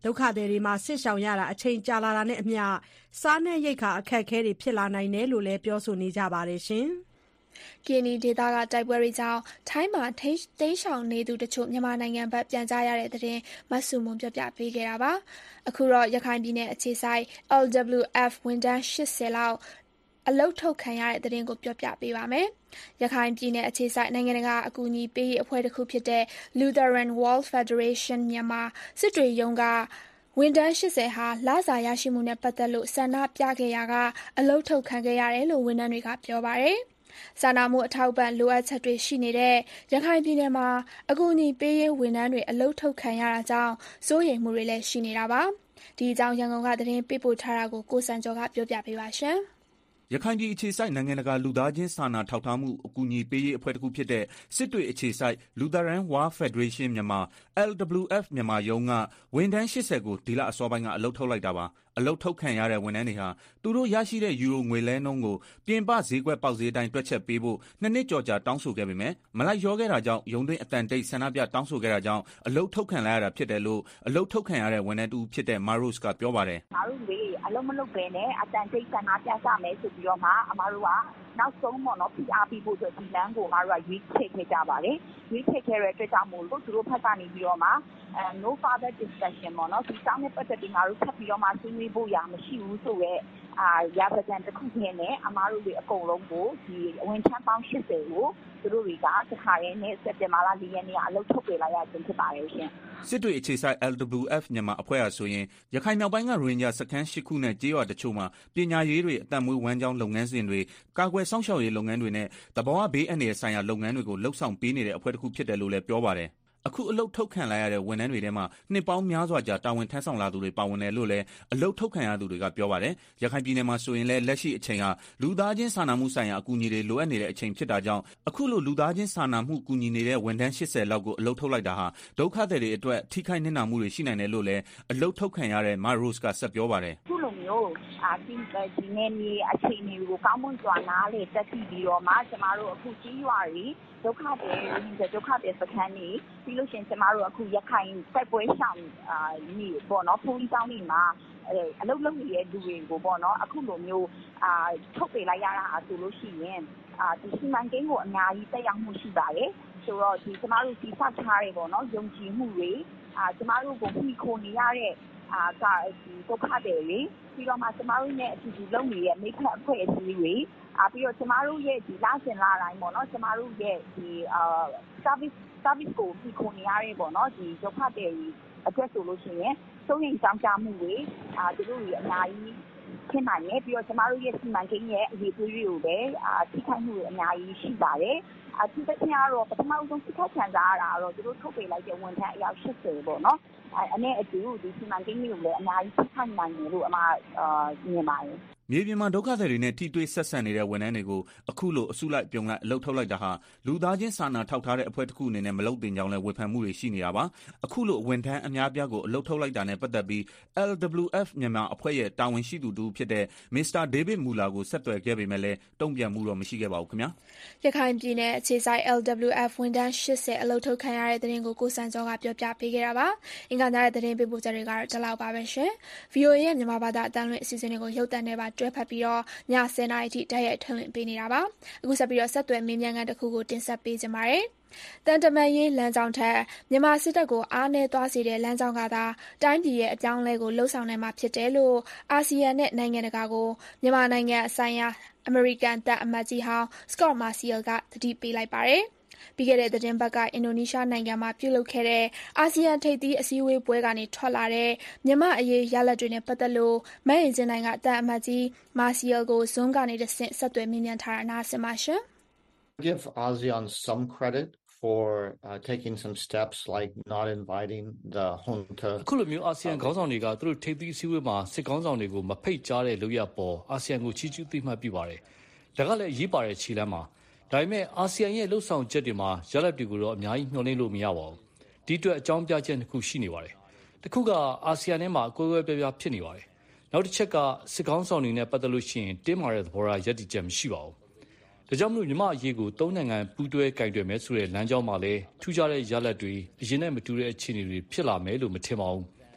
Speaker 9: ဒုက္ခသည်တွေမှာစစ်ရှောင်ရတာအချိန်ကြာလာတာနဲ့အမျှစားနပ်ရိက္ခာအခက်အခဲတွေဖြစ်လာနိုင်တယ်လို့လည်းပြောဆိုနေကြပါတယ်ရှင်
Speaker 2: ကီနီဒေသကတိုက်ပွဲတွေကြောင့်ထိုင်းမှာထိန်းသိမ်းရှောင်နေသူတချို့မြန်မာနိုင်ငံဘက်ပြန်ကြရတဲ့သတင်းမဆုမွန်ပြပြပေးခဲ့တာပါအခုတော့ရခိုင်ပြည်နယ်အခြေစိုက် L W F ဝန်ထမ်းeightyလောက်အလုတ်ထုတ်ခံရတဲ့သတင်းကိုပြောပြပေးပါမယ်ရခိုင်ပြည်နယ်အခြေစိုက်နိုင်ငံတကာအကူအညီပေးရေးအဖွဲ့တစ်ခုဖြစ်တဲ့ Lutheran World Federation မြန်မာစစ်တွေရုံးကဝန်ထမ်းeightyဟာလစာရရှိမှုနဲ့ပတ်သက်လို့ဆန္ဒပြခဲ့ရာကအလုတ်ထုတ်ခံခဲ့ရတယ်လို့ဝန်ထမ်းတွေကပြောပါတယ်စာနာမှုအထောက်ပံ့လိုအပ်ချက်တွေရှိနေတဲ့ရခိုင်ပြည်နယ်မှာအကူအညီပေးရေးဝန်ထမ်းတွေအလုတ်ထုတ်ခံရတာကြောင့်စိုးရိမ်မှုတွေလည်းရှိနေတာပါဒီအကြောင်းရန်ကုန်ကသတင်းပေးပို့ထားတာကိုကိုစံကျော်ကပြောပြပေးပါရှင်
Speaker 12: ရခိုင်ပြည်အခြေစိုက်နိုင်ငံတကာလူသားချင်းစာနာထောက်ထားမှုအကူအညီပေးရေးအဖွဲ့တစ်ခုဖြစ်တဲ့စစ်တွေအခြေစိုက် Lutheran World Federation မြန်မာ L W F မြန်မာရုံးကဝန်ထမ်းeightyကိုဒီလအစောပိုင်းကအလုပ်ထုတ်လိုက်တာပါအလုတ်ထုတ်ခံရတဲ့ဝန်ထမ်းတွေဟာသူတို့ရရှိတဲ့ယူရိုငွေလဲနှုန်းကိုပြင်ပဈေးကွက်ပေါက်ဈေးတိုင်းတွက်ချက်ပေးဖို့နှစ်နှစ်ကျော်ကြာတောင်းဆိုခဲ့ပေမဲ့မလိုက်လျောခဲ့တာကြောင့်ရုံးတွင်းအတန်တိတ်ဆန္ဒပြတောင်းဆိုခဲ့တာကြောင့်အလုတ်ထုတ်ခံလိုက်ရတာဖြစ်တယ်လို့အလုတ်ထုတ်ခံရတဲ့ဝန်ထမ်းတူဖြစ်တဲ့ Maros ကပြောပါတယ်
Speaker 13: ။အားလုံးလေးအလုံးမလုံးပဲနဲ့အတန်တိတ်ဆန္ဒပြကြမယ်ဆိုပြီးတော့မှအမားတို့ကနောက်ဆုံးပေါ့နော် P R P ဖို့ဆိုဒီလမ်းကိုအမားတို့ကရွေးချယ်ခဲ့ကြပါတယ်။ရွေးချယ်ခဲ့တဲ့အတွက်ကြောင့်မို့လို့သူတို့ဖက်ကနေပြီးတော့မှအဲ no further discussion ပေါ့နော်ဒီစောင်းနဲ့ပတ်သက်ပြီးငါတို့ထပ်ပြီးတော့မှဆွေးနွေးဖို့ရမရှိဘူးဆိုရဲအာရပါကြံတစ်ခုချင်းနဲ့အမားတို့တွေအကုန်လုံးကိုဒီအဝင်ချမ်းပေါင်းeightyကိုသူတို့တွေကတခါရဲနဲ့စက်တင်ဘာလfourရက်နေ့ကအလုပ်ထုတ်ပေးလိုက်ရခြင်းဖြစ်ပါတယ်ရှင်
Speaker 12: စစ်တွေအခြေစိုက် L W F မြန်မာအဖွဲ့အဆိုရင်ရခိုင်မြောက်ပိုင်းကရိုဟင်ဂျာစခန်းeightခုနဲ့ကြေးရွာတချို့မှာပညာရေးတွေအတံမွေးဝမ်းကြောင်းလုပ်ငန်းစဉ်တွေကာကွယ်စောင့်ရှောက်ရေးလုပ်ငန်းတွေနဲ့တဘာဝဘေးအန္တရာယ်ဆိုင်ရာလုပ်ငန်းတွေကိုလှုပ်ဆောင်ပေးနေတဲ့အဖွဲ့တစ်ခုဖြစ်တယ်လို့လည်းပြောပါတယ်အခုအလုတ်ထုတ်ခံလိုက်ရတဲ့ဝန်ထမ်းတွေထဲမှာနှစ်ပေါင်းများစွာကြာတာဝန်ထမ်းဆောင်လာသူတွေပါဝင်တယ်လို့လည်းအလုတ်ထုတ်ခံရသူတွေကပြောပါတယ်။ရခိုင်ပြည်နယ်မှာဆိုရင်လည်းလက်ရှိအချိန်ဟာလူသားချင်းစာနာမှုဆိုင်ရာအကူအညီတွေလိုအပ်နေတဲ့အချိန်ဖြစ်တာကြောင့်အခုလိုလူသားချင်းစာနာမှုကူညီနေတဲ့ဝန်ထမ်းeightyလောက်ကိုအလုတ်ထုတ်လိုက်တာဟာဒုက္ခသည်တွေအတွက်ထိခိုက်နစ်နာမှုတွေရှိနိုင်တယ်လို့လည်းအလုတ်ထုတ်ခံရတဲ့ Maros ကဆက်ပြောပါတယ်
Speaker 13: ။ခုလိုမျိုးအာဒီဒီနေမီအခြေအနေကိုကောင်းမွန်စွာနားလေတက်ပြီးပြီးတော့မှကျမတို့အခုကြီးရွာတွေဒုက္ခတွေဒုက္ခတွေစခန်းနေပြီးလို့ရှိရင်ကျမတို့အခုရခိုင်တိုက်ပွဲရှောင်အာနေပေါ့နော်ဖုန်းကြီးတောင်းနေမှာအဲအလုပ်လုပ်နေတဲ့လူတွေကိုပေါ့နော်အခုလိုမျိုးအာထုတ်ပေးလိုက်ရတာဆိုလို့ရှိရင်အာဒီစီမံကိန်းကိုအများကြီးတက်ရောက်မှုရှိပါတယ်ဆိုတော့ဒီကျမတို့ဒီစထားတွေပေါ့နော်ယုံကြည်မှုတွေအာကျမတို့ကိုပြီးခိုနေရတဲ့အာကဒီဒုက္ခတွေပြီးတော့မှကျမတို့နဲ့အတူတူလုပ်နေတဲ့မိခက်အဖွဲ့အစည်းတွေအာပြီးတော့ကျမတို့ရဲ့ဒီလစဉ်လတိုင်းပေါ့နော်ကျမတို့ရဲ့ဒီအာ service service ကိုပြီးခိုနေရတဲ့ပေါ့နော်ဒီဒုက္ခတွေအတွက်ဆိုလို့ရှိရင်စိုးရိမ်ကြောင်းကြမှုတွေအာသူတို့တွေအများကြီးဖြစ်နိုင်တယ်ပြီးတော့ကျမတို့ရဲ့စီမံကိန်းရဲ့အရေးကြီးတွေကိုပဲအာထိခိုက်မှုတွေအများကြီးရှိပါတယ်အထူးသဖြင့်ကတော့ပထမဆုံးထိခိုက်ခံစားရတာကတော့သူတို့ထုတ်ပေးလိုက်တဲ့ဝန်ထမ်းအယောက်eightyပေါ့နော်အဲအနေအတူဒီစီမံကိန်းတွေကိုလည်းအများကြီးထိခိုက်နိုင်တယ်လို့အမအာမြင်ပါတယ်
Speaker 12: မြေပြင်မှာဒုက္ခသည်တွေနဲ့ထိတွေ့ဆက်ဆံနေတဲ့ဝန်ထမ်းတွေကိုအခုလိုအစုလိုက်ပြုံလိုက်အလုပ်ထုတ်လိုက်တာဟာလူသားချင်းစာနာထောက်ထားတဲ့အဖွဲ့တစ်ခုအနေနဲ့မလုပ်တင်ကြောင်းလဲဝေဖန်မှုတွေရှိနေတာပါအခုလိုဝန်ထမ်းအများပြားကိုအလုပ်ထုတ်လိုက်တာနဲ့ပတ်သက်ပြီး L W F မြန်မာအဖွဲ့ရဲ့တာဝန်ရှိသူတူဖြစ်တဲ့ Mister David Muller ကိုဆက်သွယ်ခဲ့ပေမဲ့လည်းတုံ့ပြန်မှုတော့မရှိခဲ့ပါဘူးခင်ဗျာ
Speaker 2: ရခိုင်ပြည်နယ်အခြေစိုက် L W F ဝန်ထမ်းeightyအလုပ်ထုတ်ခံရတဲ့သတင်းကိုကိုစံကျော်ကပြောပြပေးခဲ့တာပါအင်္ဂါညတဲ့သတင်းပေးပို့ချက်တွေကတော့ဒီလောက်ပါပဲရှင် V O A ရဲ့မြန်မာဘာသာအတန်းလွင့်အစီအစဉ်တွေကိုရုပ်သံထဲမှာတွဲဖက်ပြီးတော့ညtenနာရီအထိတိုက်ရိုက်ထုတ်လွှင့်ပေးနေတာပါအခုဆက်ပြီးတော့ဆက်သွယ်မေးမြန်းခန်းတစ်ခုကိုတင်ဆက်ပေးကြပါမယ်တန်တမန်ရေးလမ်းကြောင်းထက်မြန်မာစစ်တပ်ကိုအားနည်းသွားစေတဲ့လမ်းကြောင်းကသာတိုင်းပြည်ရဲ့အပြောင်းအလဲကိုလှုံ့ဆော်နိုင်မှာဖြစ်တယ်လို့အာဆီယံနဲ့နိုင်ငံတကာကိုမြန်မာနိုင်ငံအဆိုင်ရာအမေရိကန်တပ်အမတ်ကြီးဟောင်း Scott Marciel ကသတိပေးလိုက်ပါတယ်ပြီးခဲ့တဲ့သတင်းပတ်ကအင်ဒိုနီးရှားနိုင်ငံမှာပြုလုပ်ခဲ့တဲ့အာဆီယံထိပ်သီးအစည်းအဝေးပွဲကနေထွက်လာတဲ့မြန်မာအရေးရလဒ်တွေနဲ့ပတ်သက်လို့မဟင်ကျင်းနိုင်ကအတန်အမတ်ကြီး Marciel ကို Zoom ကနေတဆင့်ဆက်သွယ်မြင်မြန်ထားတာနားဆင်ပါရှင်
Speaker 14: Give ASEAN some credit for uh, taking some steps like not inviting the junta
Speaker 5: အခုလိုမျိုးအာဆီယံခေါင်းဆောင်တွေကသူတို့ထိပ်သီးအစည်းအဝေးမှာစစ်ခေါင်းဆောင်တွေကိုမဖိတ်ကြားတဲ့လုပ်ရပေါ်အာဆီယံကိုချီးကျူးသိမှတ်ပြုပါတယ်ဒါကလည်းရေးပါတဲ့ခြေလှမ်းမှာဒါပေမဲ့အာဆီယံရဲ့လှုပ်ဆောင်ချက်တွေမှာရလဒ်တွေကိုတော့အများကြီးမျှော်လင့်လို့မရပါဘူးဒီအတွက်အကြောင်းပြချက်တစ်ခုရှိနေပါတယ်တစ်ခုကအာဆီယံထဲမှာအကွဲကွဲပြားပြားဖြစ်နေပါတယ်နောက်တစ်ချက်ကစစ်ကောင်းဆောင်တွေနဲ့ပတ်သက်လို့ရှိရင်တင်းမာတဲ့သဘောထားရည်တည်ချက်မရှိပါဘူးဒါကြောင့်မလို့မြန်မာအရေးကိုသုံးနိုင်ငံပူးတွဲကင်တွယ်မယ်ဆိုတဲ့လမ်းကြောင်းမှာလည်းထူးခြားတဲ့ရလဒ်တွေအရင်နဲ့မတူတဲ့အခြေအနေတွေဖြစ်လာမယ်လို့မထင်ပါဘူး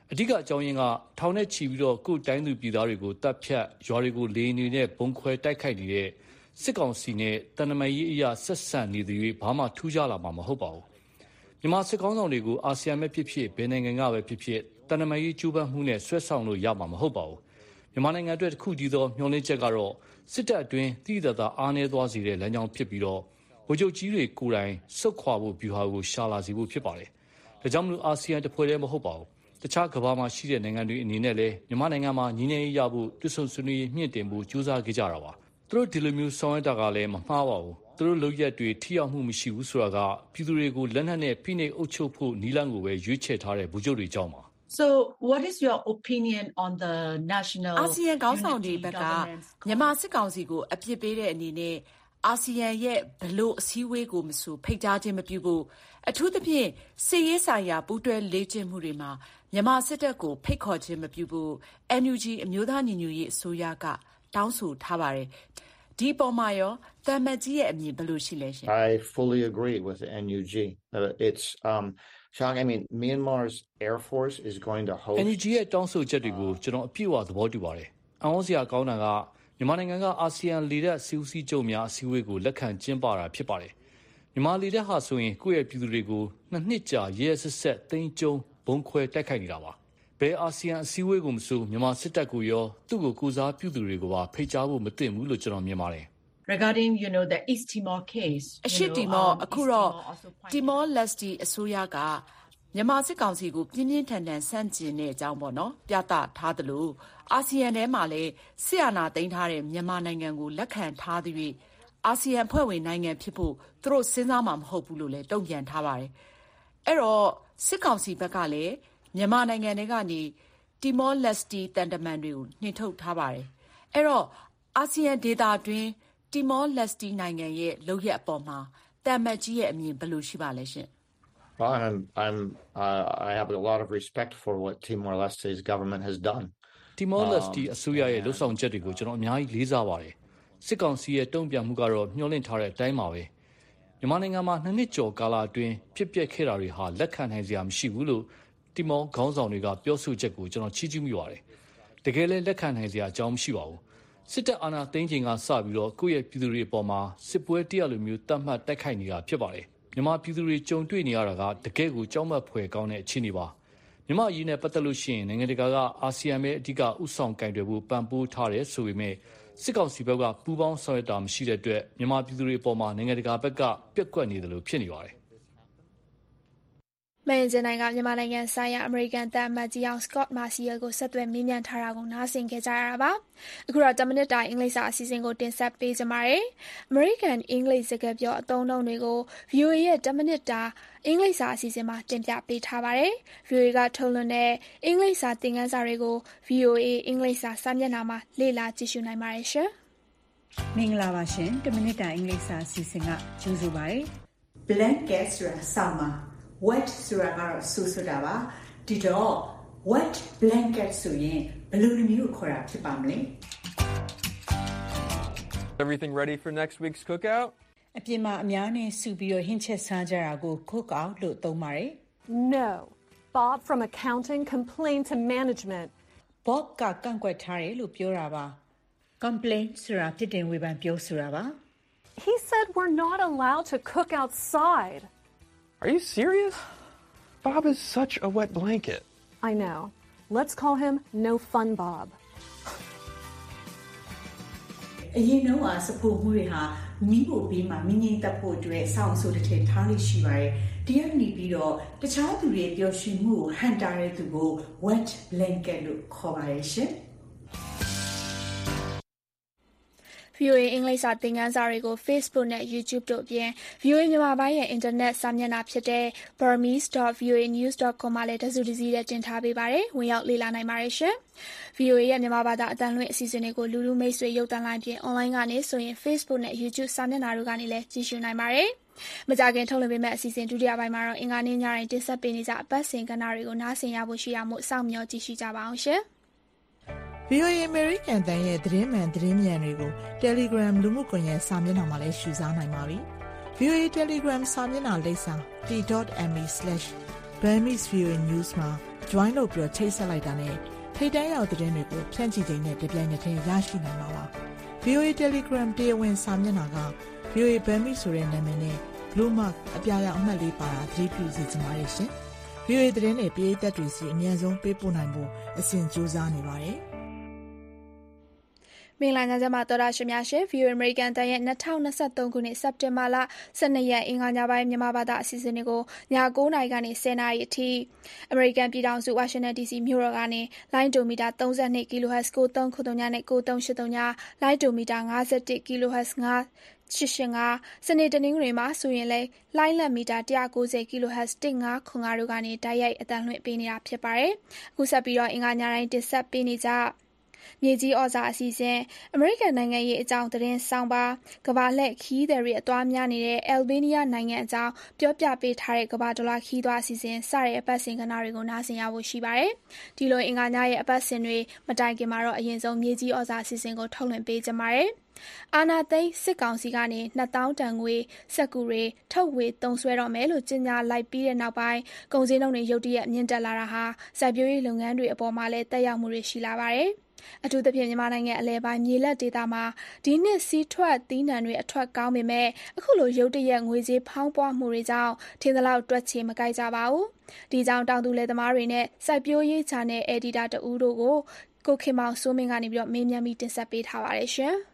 Speaker 5: အဓိကအကြောင်းရင်းကထောင်နဲ့ချီပြီးတော့ကိုယ်တိုင်းသူပြည်သားတွေကိုတပ်ဖြတ်ရွာတွေကိုလေနေနဲ့ဘုံခွဲတိုက်ခိုက်နေတဲ့စစ်ကောင်စီနဲ့တန်တမာရေးအရာဆက်ဆံနေသူတွေဘာမှထူးခြားလာမှာမဟုတ်ပါဘူးမြန်မာစစ်ကောင်ဆောင်တွေကိုအာဆီယံပဲဖြစ်ဖြစ်ဘယ်နိုင်ငံကပဲဖြစ်ဖြစ်တန်တမာရေးကျူးပန်းမှုနဲ့ဆွဲဆောင်လို့ရမှာမဟုတ်ပါဘူးမြန်မာနိုင်ငံအတွက်တစ်ခုတည်းသောမျှော်လင့်ချက်ကတော့စစ်တပ်အတွင်းတိတိကျကျအားနည်းသွားစေတဲ့လမ်းကြောင်းဖြစ်ပြီးတော့ဗိုလ်ချုပ်ကြီးတွေကိုယ်တိုင်စုခွာဖို့ဗျူဟာကိုရှာလာစေဖို့ဖြစ်ပါတယ်ဒါကြောင့်မလို့အာဆီယံတစ်ဖွဲ့တည်းမဟုတ်ပါဘူးတခြားကမ္ဘာမှာရှိတဲ့နိုင်ငံတွေအနေနဲ့လည်းမြန်မာနိုင်ငံမှာညီနေရဖို့တွစ်ဆုံဆွေးနွေးမြင့်တင်ဖို့ကြိုးစားခဲ့ကြတာပါသူတို့ဒီလိုမျိုးဆောင်ရွက်တာကလည်းမမှားပါဘူးသူတို့လုပ်ရက်တွေထိရောက်မှုမရှိဘူးဆိုတာကပြည်သူတွေကိုလက်နက်နဲ့ဖိနှိပ်အုပ်ချုပ်ဖို့နီးလန်းကိုပဲရွေးချယ်ထားတဲ့ဗိုလ်ချုပ်တွေကြောင့်ပါ
Speaker 15: So what is your opinion on the national
Speaker 16: အာဆီယံခေါင်းဆောင်တွေဘက်ကမြန်မာစစ်ကောင်စီကိုအပြစ်ပေးတဲ့အနေနဲ့အာဆီယံရဲ့ဘလို့အစည်းအဝေးကိုမဆိုဖိတ်ကြားခြင်းမပြုဖို့အထူးသဖြင့်စစ်ရေးဆိုင်ရာပူးတွဲလေ့ကျင့်မှုတွေမှာမြန်မာစစ်တပ်ကိုဖိတ်ခေါ်ခြင်းမပြုဖို့ N U G အမျိုးသားညီညွတ်ရေးအစိုးရကတောင်းဆိုထားပါတယ်ဒီပေါ်မှာရောတမန်ကြီးရဲ့အမြင်ဘယ်လိုရှိလဲရှင်
Speaker 14: I fully agree with the N U G. Uh, it's um Shang, I mean Myanmar's Air Force is going to host
Speaker 5: N U G ရဲ့တောင်းဆိုချက်တွေကိုကျွန်တော်အပြည့်အဝသဘောတူပါတယ်။အံ့ဩစရာကောင်းတာကမြန်မာနိုင်ငံကအာဆီယံလေတပ်စီဦးစီးချုပ်များအစည်းအဝေးကိုလက်ခံကျင်းပတာဖြစ်ပါတယ်။မြန်မာလေတပ်ဟာဆိုရင်ကိုယ့်ရဲ့ပြည်သူတွေကိုနှစ်နှစ်ကြာရဲရဲဆက်ဆက်သိမ်းကျုံဘုံခွဲတိုက်ခိုက်နေတာပါ။ဘယ်အာဆီယံအစည်းအဝေးကိုမဆိုမြန်မာစစ်တပ်ကိုရောသူ့ကိုကူစားပြုသူတွေကိုပါဖိတ်ကြားဖို့မသင့်ဘူးလို့ကျွန်တော်မြင်ပါတယ်။
Speaker 15: regarding you know the East Timor case
Speaker 16: အရှေ့တီမောအခုတော့တီမောလက်စတီအစိုးရကမြန်မာစစ်ကောင်စီကိုပြင်းပြင်းထန်ထန်ဆန့်ကျင်တဲ့အကြောင်းပေါ့နော်ပြသထားသလိုအာဆီယံထဲမှာလည်းဆီယနာသိမ်းထားတဲ့မြန်မာနိုင်ငံကိုလက်ခံထားသည်၍အာဆီယံဖွဲ့ဝင်နိုင်ငံဖြစ်ဖို့သူတို့စဉ်းစားမှာမဟုတ်ဘူးလို့လည်းတုံ့ပြန်ထားပါတယ်အဲ့တော့စစ်ကောင်စီဘက်ကလည်းမြန်မာနိုင်ငံတွေကနေတီမောလက်စတီတန်တမန်တွေကိုနှင်ထုတ်ထားပါတယ်အဲ့တော့အာဆီယံဒေသအတွင်းတီမောလက်စတီနိုင်ငံရဲ့လုပ်ရက်အပေါ်မှာတမန်ကြီးရဲ့အမြင်ဘယ်လိုရှိပါလဲရှင်
Speaker 14: Well, I'm, I'm, uh, I have a lot of respect for what Timor-Leste's government has done.
Speaker 5: Timor-Leste အစိုးရရဲ့လှုပ်ဆောင်ချက်တွေကိုကျွန်တော်အများကြီးလေးစားပါတယ်။စစ်ကောင်စီရဲ့တုံ့ပြန်မှုကတော့မျှော်လင့်ထားတဲ့အတိုင်းပါပဲ။မြန်မာနိုင်ငံမှာနှစ်နှစ်ကျော်ကာလအတွင်းဖြစ်ပျက်ခဲ့တာတွေဟာလက်ခံနိုင်စရာမရှိဘူးလို့တီမောခေါင်းဆောင်တွေကပြောဆိုချက်ကိုကျွန်တော်ချီးကျူးမိပါတယ်။တကယ်လည်းလက်ခံနိုင်စရာအကြောင်းမရှိပါဘူး။စစ်တပ်အာဏာသိမ်းချိန်ကစပြီးတော့ကိုယ့်ရဲ့ပြည်သူတွေအပေါ်မှာစစ်ပွဲတရားလိုမျိုးတတ်မှတ်တိုက်ခိုက်နေတာဖြစ်ပါတယ်။မြန်မာပြည်သူတွေကြုံတွေ့နေရတာကတကယ့်ကိုကြောက်မက်ဖွယ်ကောင်းတဲ့အခြေအနေပါမြန်မာအရေးနဲ့ပတ်သက်လို့ရှိရင်နိုင်ငံတကာကအာဆီယံပဲအဓိကဥဆောင်ကင်တွယ်ဖို့ပံ့ပိုးထားတယ်ဆိုပေမဲ့စစ်ကောင်စီဘက်ကပူးပေါင်းဆောင်ရွက်တာမရှိတဲ့အတွက်မြန်မာပြည်သူတွေအပေါ်မှာနိုင်ငံတကာဘက်ကပြက်ကွက်နေတယ်လို့ဖြစ်နေပါတယ်
Speaker 2: မန်ဂျန်နိုင်ငံမြန်မာနိုင်ငံဆိုင်ရာအမေရိကန်တပ်အမတ်ကြီးအောင် Scott Marciel ကိုဆက်သွယ်မေးမြန်းထားတာကိုနားဆင်ခဲ့ကြရတာပါအခုတော့tenမိနစ်တာအင်္ဂလိပ်စာအစီအစဉ်ကိုတင်ဆက်ပေးကြပါမယ်အမေရိကန်အင်္ဂလိပ်စကားပြောအသုံးအနှုန်းတွေကို V O A ရဲ့tenမိနစ်တာအင်္ဂလိပ်စာအစီအစဉ်မှာတင်ပြပေးထားပါတယ် V O A ကထုတ်လွှင့်တဲ့အင်္ဂလိပ်စာသင်ခန်းစာတွေကို V O A အင်္ဂလိပ်စာစာမျက်နှာမှာလေ့လာကြည့်ရှုနိုင်ပါတယ်ရှင်
Speaker 17: မင်္ဂလာပါရှင်tenမိနစ်တာအင်္ဂလိပ်စာအစီအစဉ်ကကြိုဆိုပါရစေ
Speaker 18: blanket ဆိုတာဆောင်းပါ wet ဆိုတာကတော့ဆူဆိုတာပါဒီတော့ wet blanket ဆိုရင်ဘယ်လိုမျိုးခေါ်တာဖြစ်ပါမလဲ
Speaker 19: Everything ready for next week's cookout?
Speaker 17: အပြင်မှာအများနဲ့စုပြီးတော့ဟင်းချက်စားကြတာကို cookout လို့သုံးပါတယ်
Speaker 20: No. Bob from accounting complained to management.
Speaker 17: Bob ကကန့်ကွက်ထားတယ်လို့ပြောတာပါ complain ဆိုတာပြစ်တင်ဝေဖန်ပြောဆိုတာပါ
Speaker 20: He said we're not allowed to cook outside.
Speaker 19: Are you serious? Bob is such a wet blanket.
Speaker 20: I know. Let's call him No Fun Bob.
Speaker 18: အရင်တော့စပိုမှုတွေဟာမိဖို့ပြီးမှမင်းကြီးတက်ဖို့အတွက်စောင့်ဆိုတဲ့ထထားလို့ရှိပါတယ်တရားနေပြီးတော့တခြားသူတွေပျော်ရွှင်မှုကိုဟန်တာတဲ့သူကို wet blanket လို့ခေါ်ပါတယ်ရှင်
Speaker 2: V O A အင်္ဂလိပ်စာသင်ခန်းစာတွေကို Facebook နဲ့ YouTube တို့အပြင် V O A မြန်မာပိုင်းရဲ့အင်တာနက်စာမျက်နှာဖြစ်တဲ့ burmese dot v o a news dot com မှာလည်းတစုတစည်းနဲ့တင်ထားပေးပါတယ်။ဝင်ရောက်လေ့လာနိုင်ပါတယ်ရှင်။ V O A ရဲ့မြန်မာဘာသာအသံလွှင့်အစီအစဉ်တွေကိုလူလူမိတ်ဆွေရုပ်သံလိုင်းပြင် online ကနေဆိုရင် Facebook နဲ့ YouTube စာမျက်နှာတို့ကနေလည်းကြည့်ရှုနိုင်ပါတယ်။မကြခင်ထုတ်လွှင့်ပေးမယ့်အစီအစဉ်ဒုတိယပိုင်းမှာတော့အင်္ဂါနေ့ညတိုင်းတင်ဆက်ပေးနေကြအပတ်စဉ်ကဏ္ဍတွေကိုနားဆင်ရဖို့ရှိရမှုစောင့်မျှော်ကြည့်ရှုကြပါအောင်ရှင်။
Speaker 21: V O A American တန်ရဲ့သတင်းမှန်သတင်းမြန်တွေကို Telegram လူမှုကွန်ရက်စာမျက်နှာမှာလည်းရှုစားနိုင်ပါပြီ။ V O A Telegram စာမျက်နှာလိပ်စာ t dot m e slash Burmese ဗီ အို အေ News မှာ join လုပ်ပြီးချိတ်ဆက်လိုက်တာနဲ့ထိပ်တန်းရောက်သတင်းတွေကိုဖြန့်ချိချိန်နဲ့တပြိုင်နက်တည်းရရှိနိုင်မှာပါ။ ဗီ အို အေ Telegram တရားဝင်စာမျက်နှာက ဗီ အို အေ Burmese ဆိုတဲ့နာမည်နဲ့ Blue Mark အပြာရောင်အမှတ်လေးပါတာသတိပြုစီကြပါရရှင်။ ဗီ အို အေ သတင်းတွေပရိသတ်တွေစီအမြန်ဆုံးပေးပို့နိုင်ဖို့အစဉ်ကြိုးစားနေပါတယ်။
Speaker 2: မင်္ဂလာညချမ်းပါတော်တာရှင်များရှင် ဗီ အို အေ အမေရိကန်တန်ရဲ့၂၀၂၃ခုနှစ်စက်တင်ဘာလ၁၂ရက်အင်္ဂါညပိုင်းမြန်မာဘာသာအစီအစဉ်တွေကိုည၉နာရီကနေ၁၀နာရီအထိအမေရိကန်ပြည်ထောင်စုဝါရှင်တန် ဒီစီမြို့တော်ကနေလိုင်းဒိုမီတာ၃၂ kHz ၉၃ခု၃ နဲ့၉၃၈၃လိုင်းဒိုမီတာ၅၁ kHz ၅ရှစ်ရှစ်ငါးစနေတနင်္ဂနွေမှာဆိုရင်လဲလိုင်းလက်မီတာ၁၉၀ kHz ၁၅ခွန်၅တို့ကနေတိုက်ရိုက်အသံလွှင့်ပေးနေတာဖြစ်ပါတယ်။အခုဆက်ပြီးတော့အင်္ဂါညတိုင်းတင်ဆက်ပေးနေကြမြေကြီးဩဇာအစီအစဉ်အမေရိကန်နိုင်ငံရေးအကြောင်းသတင်းဆောင်ပါကဘာလှည့်ခီးသည်တွေအသွားများနေတဲ့အယ်ဘေးနီးယားနိုင်ငံအကြောင်းပြောပြပေးထားတဲ့ကဘာဒေါ်လာခီးသွားအစီအစဉ်စတဲ့အပတ်စဉ်ကဏ္ဍတွေကိုနားဆင်ရဖို့ရှိပါတယ်။ဒီလိုအင်္ဂါညရဲ့အပတ်စဉ်တွေမတိုင်ခင်မှာတော့အရင်ဆုံးမြေကြီးဩဇာအစီအစဉ်ကိုထုတ်လွှင့်ပေးကြပါမယ်။အာနာသိန်းစစ်ကောင်စီကနေနှစ်သောင်းတန်ငွေစက်ကူတွေထုတ်ဝေသုံးစွဲတော့မယ်လို့ကြေညာလိုက်ပြီးတဲ့နောက်ပိုင်းကုန်စည်နှုန်းတွေရုတ်တရက်မြင့်တက်လာတာဟာစိုက်ပျိုးရေးလုပ်ငန်းတွေအပေါ်မှာလည်းတက်ရောက်မှုတွေရှိလာပါတယ်။အထူးသဖြင့်မြန်မာနိုင်ငံအလဲပိုင်းမြေလက်ဒေသမှာဒီနှစ်စီးထွက်သီးနှံတွေအထွက်ကောင်းပေမဲ့အခုလိုရုတ်တရက်ငွေကြေးဖောင်းပွားမှုတွေကြောင့်ထင်သလောက်တွက်ချေမကိုက်ကြပါဘူး။ဒီကြောင့်တောင်သူလယ်သမားတွေနဲ့စိုက်ပျိုးရေးချာနယ်အယ်ဒီတာတဦးတို့ကိုကိုခင်မောင်စိုးမင်းကနေပြီးတော့မေးမြန်းပြီးတင်ဆက်ပေးထားပါတယ်ရှင်။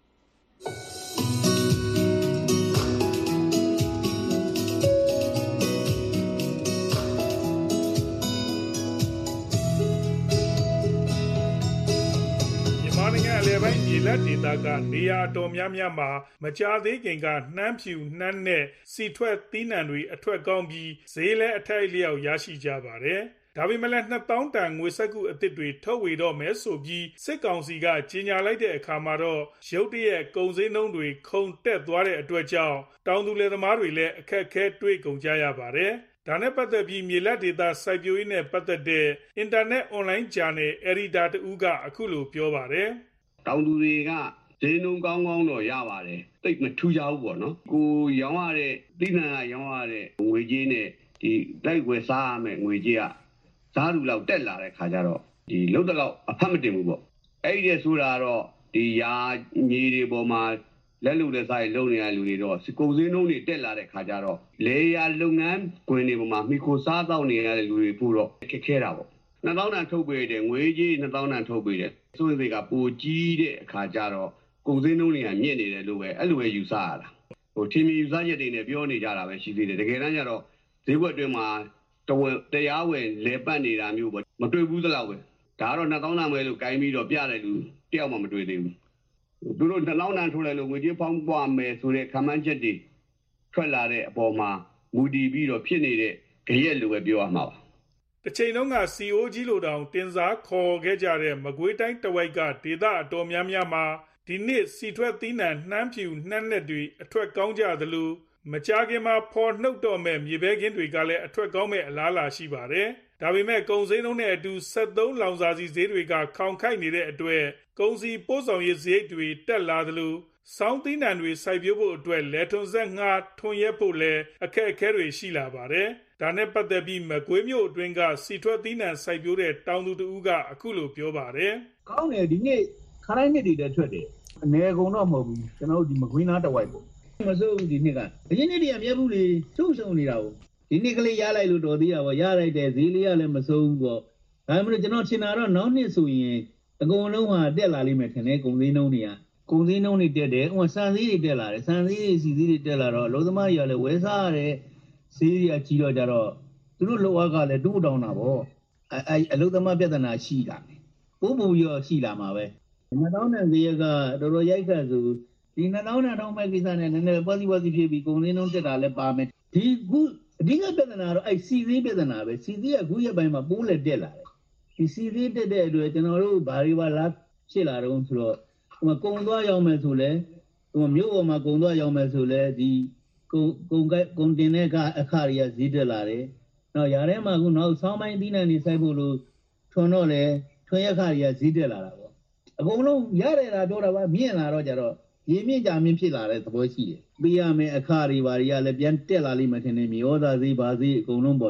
Speaker 1: နိုင်ငံအလဲပိုင်းမြေလက်ဒေသကနေရာတော်များများမှာမကြာသေးခင်ကနှမ်းဖြူနှမ်းနဲ့စီထွက်သီးနှံတွေအထွက်ကောင်းပြီးဈေးလည်းအထိုက်လျောက်ရရှိကြပါတယ်။ဒါပေမဲ့လည်းနှစ်သောင်းတန်ငွေစက္ကူအသစ်တွေထုတ်ဝေတော့မယ်ဆိုပြီးစစ်ကောင်စီကကြေညာလိုက်တဲ့အခါမှာတော့ရုတ်တရက်ကုန်စည်နှုန်းတွေခုန်တက်သွားတဲ့အတွက်ကြောင့်တောင်သူလယ်သမားတွေလည်းအခက်အခဲတွေ့ကုန်ကြရပါတယ်။ဒါနဲ့ပတ်သက်ပြီးမြေလက်ဒေသစိုက်ပျိုးရေးနဲ့ပတ်သက်တဲ့အင်တာနက်အွန်လိုင်းဂျာနယ်အယ်ဒီတာတဦးကအခုလိုပြောပါတယ်
Speaker 22: ။တောင်သူတွေကဈေးနှုန်းကောင်းကောင်းတော့ရပါတယ်။တိတ်မထူးခြားဘူးပေါ့နော်။ကိုရောင်းရတဲ့သီးနှံကရောင်းရတဲ့ငွေကြေးနဲ့ဒီတိုက်ွယ်စားရမယ့်ငွေကြေးကစားလူလောက်တက်လာတဲ့ခါကျတော့ဒီလုတ်တလောက်အဖတ်မတင်ဘူးပေါ့။အဲ့ဒီဆိုတာတော့ဒီယာမြေတွေပေါ်မှာလက်လုံလက်စားလုံနေရလူတွေတော့ကုန်စည်နှုန်းတွေတက်လာတဲ့ခါကျတော့လေယာလုပ်ငန်းခွင်တွေပေါ်မှာမိခိုစားတော့နေရတဲ့လူတွေပို့တော့ခက်ခဲတာပေါ့။နှစ်သောင်းတန်ထုတ်ပေးတယ်ငွေကြီးနှစ်သောင်းတန်ထုတ်ပေးတယ်ဆိုရင်တွေကပိုကြီးတဲ့အခါကျတော့ကုန်စည်နှုန်းတွေကမြင့်နေတယ်လို့ပဲအဲ့လိုပဲယူဆရတာဟိုထင်မြင်ယူဆချက်တွေနဲ့ပြောနေကြတာပဲရှိသေးတယ်တကယ်တမ်းကျတော့ဈေးကွက်အတွင်းမှာတဝက်တရားဝင်လဲပတ်နေတာမျိုးပေါ့မတွေ့ဘူးသလောက်ပဲဒါကတော့နှစ်သောင်းတန်ပဲလို့ကိုင်းပြီးတော့ပြတဲ့လူတယောက်မှမတွေ့သေးဘူးသူတို့နှစ်သောင်းတန်ထုတ်လိုက်လို့ငွေကြေးဖောင်းပွားမယ်ဆိုတဲ့ခန့်မှန်းချက်တွေထွက်လာတဲ့အပေါ်မှာမူတည်ပြီးတော့ဖြစ်နေတဲ့ကြရက်လိုပဲပြောရမှာပါ
Speaker 1: တစ်ချိန်လုံးက စီ အို ဂျီ လို့တောင်တင်စားခေါ်ခဲ့ကြတဲ့မကွေးတိုင်းတဝိုက်ကဒေသအတော်များများမှာဒီနှစ်စီထွက်သီးနှံနှမ်းဖြူနှမ်းလက်တွေအထွက်ကောင်းကြသလိုမကြာခင်မှာဖော်နှုတ်တော့မဲ့မြေပဲခင်းတွေကလည်းအထွက်ကောင်းမဲ့အလားအလာရှိပါတယ်။ဒါပေမဲ့ကုန်စည်နှုန်းနဲ့အတူစက်သုံးလောင်စာဆီဈေးတွေကခေါင်ခိုက်နေတဲ့အတွက်ကုန်စည်ပို့ဆောင်ရေးဈေးတွေတက်လာသလိုစောင်းသီးနှံတွေစိုက်ပျိုးဖို့အတွက်လယ်ထွန်စက်ငှားထွန်ရက်ဖို့လည်းအခက်အခဲတွေရှိလာပါတယ်။ဒါနဲ့ပတ်သက်ပြီးမကွေးမြို့အတွင်းကစီထွက်သီးနှံစိုက်ပျိုးတဲ့တောင်သူတဦးကအခုလိုပြောပါတယ်
Speaker 23: ။ကောင်းတယ်ဒီနေ့ခါတိုင်းနှစ်တွေတည်းထွက်တယ်။အနေကုန်တော့မဟုတ်ဘူးကျွန်တော်တို့ဒီမကွေးနားတဝိုက်ပေါ့။မစိုးဘူးဒီနှစ်ကအရင်နှစ်တည်းကမြဲဘူးလေစုံစုံနေတာပေါ့။ဒီနှစ်ကလေးရလိုက်လို့တော်သေးတာပေါ့ရလိုက်တယ်ဈေးလေးကလည်းမစိုးဘူးပေါ့။ဒါမှမဟုတ်ကျွန်တော်ထင်တာတော့နောက်နှစ်ဆိုရင်အကုန်လုံးဟာတက်လာလိမ့်မယ်ထင်တယ်ကုန်စည်နှုန်းတွေကကုန်စည်နှုန်းတွေတက်တယ်ဥပမာစံစည်းတွေတက်လာတယ်စံစည်းတွေစီစည်းတွေတက်လာတော့လုံသမားတွေကလည်းဝယ်စားရတဲ့ဈေးတွေကကြီးတော့ကြတော့သူတို့လောကလည်းတူးတောင်းတာပေါ့အဲအဲအလုံသမားပြဿနာရှိတာပို့ပို့ရောရှိလာမှာပဲနှစ်သောင်းတန်ဈေးကတော်တော်ရိုက်ခတ်ဆိုဒီနှစ်သောင်းတန်တော့မဲ့ကိစ္စနဲ့နည်းနည်းပွားစီပွားစီဖြစ်ပြီးကုန်စည်နှုန်းတက်တာလည်းပါမယ်ဒီခုအဓိကပြဿနာတော့အဲစီစည်းပြဿနာပဲစီစည်းကခုရက်ပိုင်းမှာပိုးလက်တက်လာတယ်ဒီစီစည်းတက်တဲ့အတွက်ကျွန်တော်တို့ဘာတွေပါလားဖြစ်လာတော့ဆိုတော့ဟိုကုံသွားရောက်မယ်ဆိုလဲဟိုမြို့ပေါ်မှာကုံသွားရောက်မယ်ဆိုလဲဒီကုံကုံကကုံတင်တဲ့ကအခါတွေကဈေးတက်လာတယ်။နောက်ຢာထဲမှာခုနောက်ဆောင်းပိုင်းသီးနှံတွေစိုက်ဖို့လို့ထွန်တော့လဲထွန်ရက်ခါတွေကဈေးတက်လာတာပေါ့။အကုန်လုံးရရတာပြောတာပါမြင့်လာတော့ကြတော့ရေမြင့်ကြမြင့်ဖြစ်လာတဲ့သဘောရှိတယ်။ပေးရမယ့်အခါတွေဘာတွေကလည်းပြန်တက်လာလိမ့်မယ်ထင်တယ်မြေဩဇာဈေးဘာဈေးအကုန်လုံးပေါ့လေ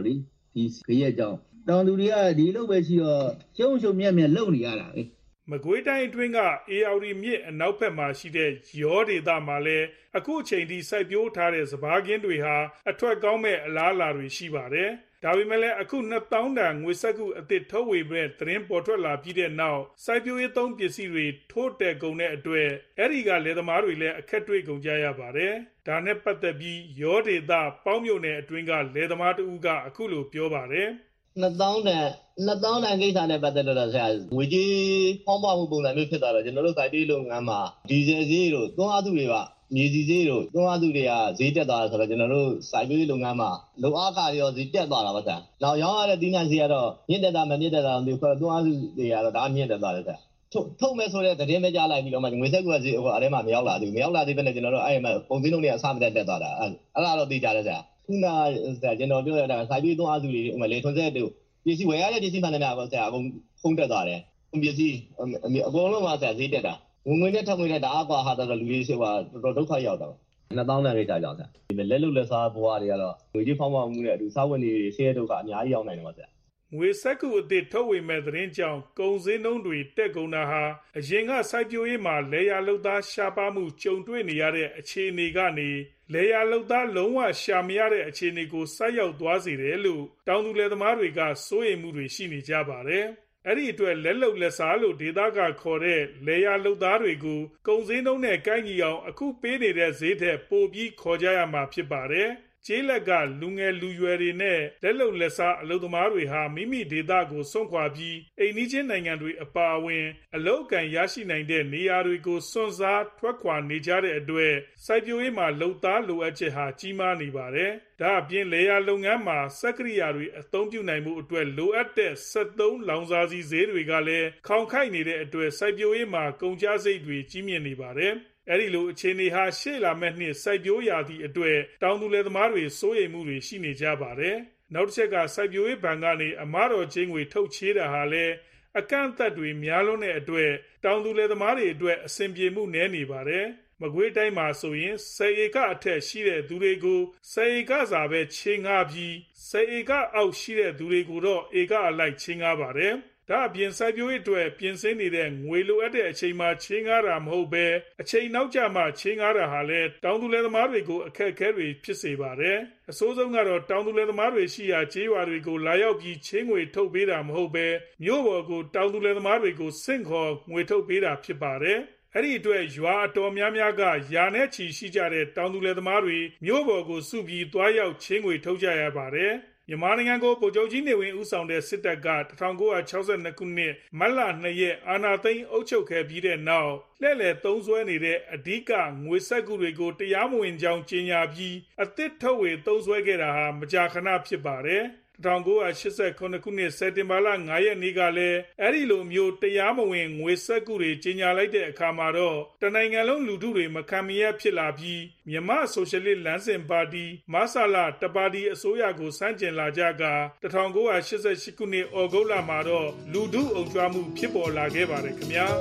Speaker 23: ဒီခရက်ကြောင့်တောင်သူတွေကဒီလိုပဲရှိတော့ရှုံရှုံမြက်မြက်လုံနေရတာပဲ
Speaker 1: မကွေးတိုင်းအတွင်းကအေယာဝတီမြစ်အနောက်ဘက်မှာရှိတဲ့ရောဒေသမှာလည်းအခုအချိန်ထိစိုက်ပျိုးထားတဲ့စပါးခင်းတွေဟာအထွက်ကောင်းမဲ့အလားအလာတွေရှိပါတယ်။ဒါပေမဲ့လည်းအခုနှစ်သောင်းတန်ငွေစက္ကူအသစ်ထုတ်ဝေမဲ့သတင်းပေါ်ထွက်လာပြီးတဲ့နောက်စိုက်ပျိုးရေးသုံးပစ္စည်းတွေထိုးတက်ကုန်တဲ့အတွက်အဲ့ဒီကလယ်သမားတွေလည်းအခက်တွေ့ကုန်ကြရပါတယ်။ဒါနဲ့ပတ်သက်ပြီးရောဒေသပေါင်းမြို့နယ်အတွင်းကလယ်သမားတဦးကအခုလိုပြောပါတယ်
Speaker 3: ။နှစ်သောင်းတန်နှစ်သောင်းတန်ကိစ္စနဲ့ပတ်သက်တော့ဆရာငွေကြေးဖောင်းပွားမှုပုံစံမျိုးဖြစ်သွားတော့ကျွန်တော်တို့စိုက်ပျိုးလုပ်ငန်းမှာဒီဇယ်ဈေးတို့သွန်းအားစုတွေကမြေစီဈေးတို့သွန်းအားစုတွေကဈေးတက်သွားတယ်ဆိုတော့ကျွန်တော်တို့စိုက်ပျိုးလုပ်ငန်းမှာလုံအားကရောဈေးတက်သွားတာပါဆရာ။နောက်ရောင်းရတဲ့ဒီနံဈေးကတော့မြင့်တက်တာမမြင့်တက်တာမသိဘူးသွန်းအားစုတွေကတော့ဒါမြင့်တက်သွားတယ်ဆရာ။ထုတ်ထုတ်မယ်ဆိုတဲ့သတင်းပဲကြားလိုက်ပြီးတော့မှငွေစက်ကဈေးဟိုအထဲမှာမရောက်လာသေးဘူးမရောက်လာသေးဘဲနဲ့ကျွန်တော်တို့အဲ့မှာပုံစံလုံးတွေအဆမတက်တက်သွားတာအဲ့အဲ့ဒါတော့သိကြတယ်ဆရာ။ခုနဆရာကျွန်တော်ပြောရတာစိုက်ပျိုးသွန်းအားစုတွေဥပမာလေထွန်ဆက်တို့ပစ္စည်းဝယ်ရတဲ့ပစ္စည်းမှန်တယ်များပေါ့ဆရာအကုန်ဖုံးတက်သွားတယ်။ပစ္စည်းအကုန်လုံးကဆရာဈေးတက်တာ။ငွေငွေနဲ့ထပ်ငွေနဲ့တအားကွာဟာတော့လူတွေဆိုတော့တော်တော်ဒုက္ခရောက်တာ။နှစ်သောင်းတန်ကိစ္စကြောင့်ဆရာ။ဒီလက်လုံလက်စားဘွားတွေကတော့ငွေကြီးဖောင်းဖောင်းမှုနဲ့အတူစားဝတ်နေဆင်းရဲဒုက္ခအများကြီးရောက်နိုင်တယ်ပါဆရာ
Speaker 1: ။ငွေစက္ကူအသစ်ထုတ်ဝေမဲ့သတင်းကြောင့်ကုန်စည်နှုန်းတွေတက်ကုန်တာဟာအရင်ကစိုက်ပျိုးရေးမှာလေယာလုပ်သားရှားပါမှုကြုံတွေ့နေရတဲ့အခြေအနေကနေလေယာလုပ်သားလုံးဝရှာမရတဲ့အခြေအနေကိုဆိုက်ရောက်သွားစေတယ်လို့တောင်သူလယ်သမားတွေကစိုးရိမ်မှုတွေရှိနေကြပါတယ်။အဲ့ဒီအတွက်လက်လုံလက်စားလို့ဒေသကခေါ်တဲ့လေယာလုပ်သားတွေကိုကုန်စည်နှုန်းနဲ့ကိုက်ညီအောင်အခုပေးနေတဲ့ဈေးထက်ပိုပြီးခေါ်ကြရမှာဖြစ်ပါတယ်။ကျေးလက်ကလူငယ်လူရွယ်တွေနဲ့လက်လုံလက်စားအလုပ်သမားတွေဟာမိမိဒေသကိုစွန့်ခွာပြီးအိမ်နီးချင်းနိုင်ငံတွေအပါအဝင်အလုပ်အကိုင်ရရှိနိုင်တဲ့နေရာတွေကိုစွန့်စားထွက်ခွာနေကြတဲ့အတွက်စိုက်ပျိုးရေးမှာလုပ်သားလိုအပ်ချက်ဟာကြီးမားနေပါတယ်။ဒါအပြင်လေယာလုပ်ငန်းမှာစက်ကိရိယာတွေအသုံးပြုနိုင်မှုအတွက်လိုအပ်တဲ့စက်သုံးလောင်စာဆီဈေးတွေကလည်းခေါင်ခိုက်နေတဲ့အတွက်စိုက်ပျိုးရေးမှာကုန်ကျစရိတ်တွေကြီးမြင့်နေပါတယ်။အဲ့ဒီလိုအခြေအနေဟာရှေ့လာမယ့်နှစ်စိုက်ပျိုးရာသီအတွက်တောင်သူလယ်သမားတွေစိုးရိမ်မှုတွေရှိနေကြပါတယ်။နောက်တစ်ချက်ကစိုက်ပျိုးရေးဘဏ်ကနေအမတော်ချင်းငွေထုတ်ချေးတာဟာလည်းအကန့်အသတ်တွေများလွန်းတဲ့အတွက်တောင်သူလယ်သမားတွေအတွက်အဆင်ပြေမှုနည်းနေပါတယ်။မကွေးတိုင်းမှာဆိုရင်ဆယ်ဧကအထက်ရှိတဲ့သူတွေကိုဆယ်ဧကစာပဲချေးငှားပြီးဆယ်ဧကအောက်ရှိတဲ့သူတွေကိုတော့ဧကအလိုက်ချေးငှားပါတယ်။ဒါအပြင်စိုက်ပျိုးရေးအတွက်ပြင်ဆင်နေတဲ့ငွေလိုအပ်တဲ့အချိန်မှာချေးငှားတာမဟုတ်ပဲအချိန်နောက်ကျမှချေးငှားတာဟာလည်းတောင်သူလယ်သမားတွေကိုအခက်အခဲတွေဖြစ်စေပါတယ်။အဆိုးဆုံးကတော့တောင်သူလယ်သမားတွေရှိရာကျေးရွာတွေကိုလာရောက်ပြီးချေးငွေထုတ်ပေးတာမဟုတ်ပဲမြို့ပေါ်ကိုတောင်သူလယ်သမားတွေကိုဆင့်ခေါ်ငွေထုတ်ပေးတာဖြစ်ပါတယ်။အဲ့ဒီအတွက်ရွာအတော်များများကယာနဲ့ချီရှိကြတဲ့တောင်သူလယ်သမားတွေမြို့ပေါ်ကိုစုပြီးသွားရောက်ချေးငွေထုတ်ကြရပါတယ်။မြန်မာနိုင်ငံကိုဗိုလ်ချုပ်ကြီးနေဝင်းဦးဆောင်တဲ့စစ်တပ်က၁၉၆၂ခုနှစ်မတ်လ၂ရက်အာဏာသိမ်းအုပ်ချုပ်ခဲ့ပြီးတဲ့နောက်လှည့်လည်သုံးစွဲနေတဲ့အဓိကငွေစက္ကူတွေကိုတရားမဝင်ကြောင်းကြေညာပြီးအသစ်ထုတ်ဝေသုံးစွဲခဲ့တာဟာမကြာခဏဖြစ်ပါတယ်။၁၉၈၇ခုနှစ်စက်တင်ဘာလ၅ရက်နေ့ကလည်းအဲ့ဒီလိုမျိုးတရားမဝင်ငွေစက္ကူတွေကြေညာလိုက်တဲ့အခါမှာတော့တနိုင်ငံလုံးလူထုတွေမခံမရဖြစ်လာပြီးမြန်မာဆိုရှယ်လစ်လမ်းစဉ်ပါတီမဆလာတပါတီအစိုးရကိုဆန့်ကျင်လာကြက၁၉၈၈ခုနှစ်ဩဂုတ်လမှာတော့လူထုအုံကြွမှုဖြစ်ပေါ်လာခဲ့ပါတယ်ခင်ဗျာ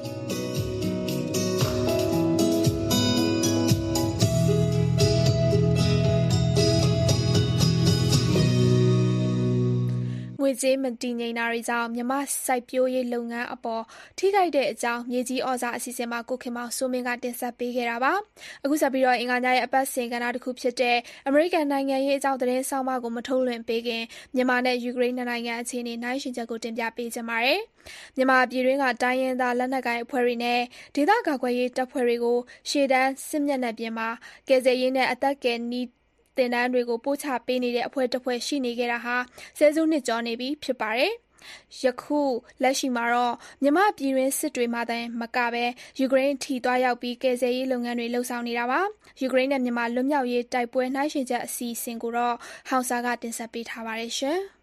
Speaker 2: ငွေကြေးမတည်ငြိမ်တာတွေကြောင့်မြန်မာစိုက်ပျိုးရေးလုပ်ငန်းအပေါ်ထိခိုက်တဲ့အကြောင်းမြေကြီးဩဇာအစီအစဉ်မှာကိုခင်မောင်စိုးမင်းကတင်ဆက်ပေးခဲ့တာပါ။အခုဆက်ပြီးတော့အင်္ဂါညရဲ့အပတ်စဉ်ကဏ္ဍတစ်ခုဖြစ်တဲ့အမေရိကန်နိုင်ငံရေးအကြောင်းသတင်းဆောင်မကိုမထုတ်လွှင့်ပေးခင်မြန်မာနဲ့ယူကရိန်းနိုင်ငံအခြေအနေနိုင်ရှင်ချက်ကိုတင်ပြပေးကြပါမယ်။မြန်မာပြည်တွင်းကတိုင်းရင်းသားလက်နက်ကိုင်အဖွဲ့တွေနဲ့ဒေသကာကွယ်ရေးတပ်ဖွဲ့တွေကိုရှေ့တန်းစစ်မျက်နှာပြင်မှာကယ်ဆယ်ရေးနဲ့အသက်ကယ်နည်းတင်တန်းတွေကိုပို့ချပေးနေတဲ့အဖွဲ့တစ်ဖွဲ့ရှိနေခဲ့တာဟာဆယ်စုနှစ်ကျော်နေပြီဖြစ်ပါတယ်။ယခုလက်ရှိမှာတော့မြန်မာပြည်တွင်းစစ်တွေမှာတိုင်မကပဲယူကရိန်းထီသွားရောက်ပြီးကယ်ဆယ်ရေးလုပ်ငန်းတွေလှုပ်ဆောင်နေတာပါ။ယူကရိန်းနဲ့မြန်မာလွတ်မြောက်ရေးတိုက်ပွဲနှိုင်းယှဉ်ချက်အစီအစဉ်ကိုတော့ဟောင်စာကတင်ဆက်ပေးထားပါတယ်ရှင်။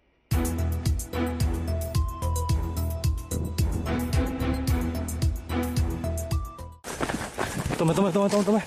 Speaker 6: 等等等等等等等。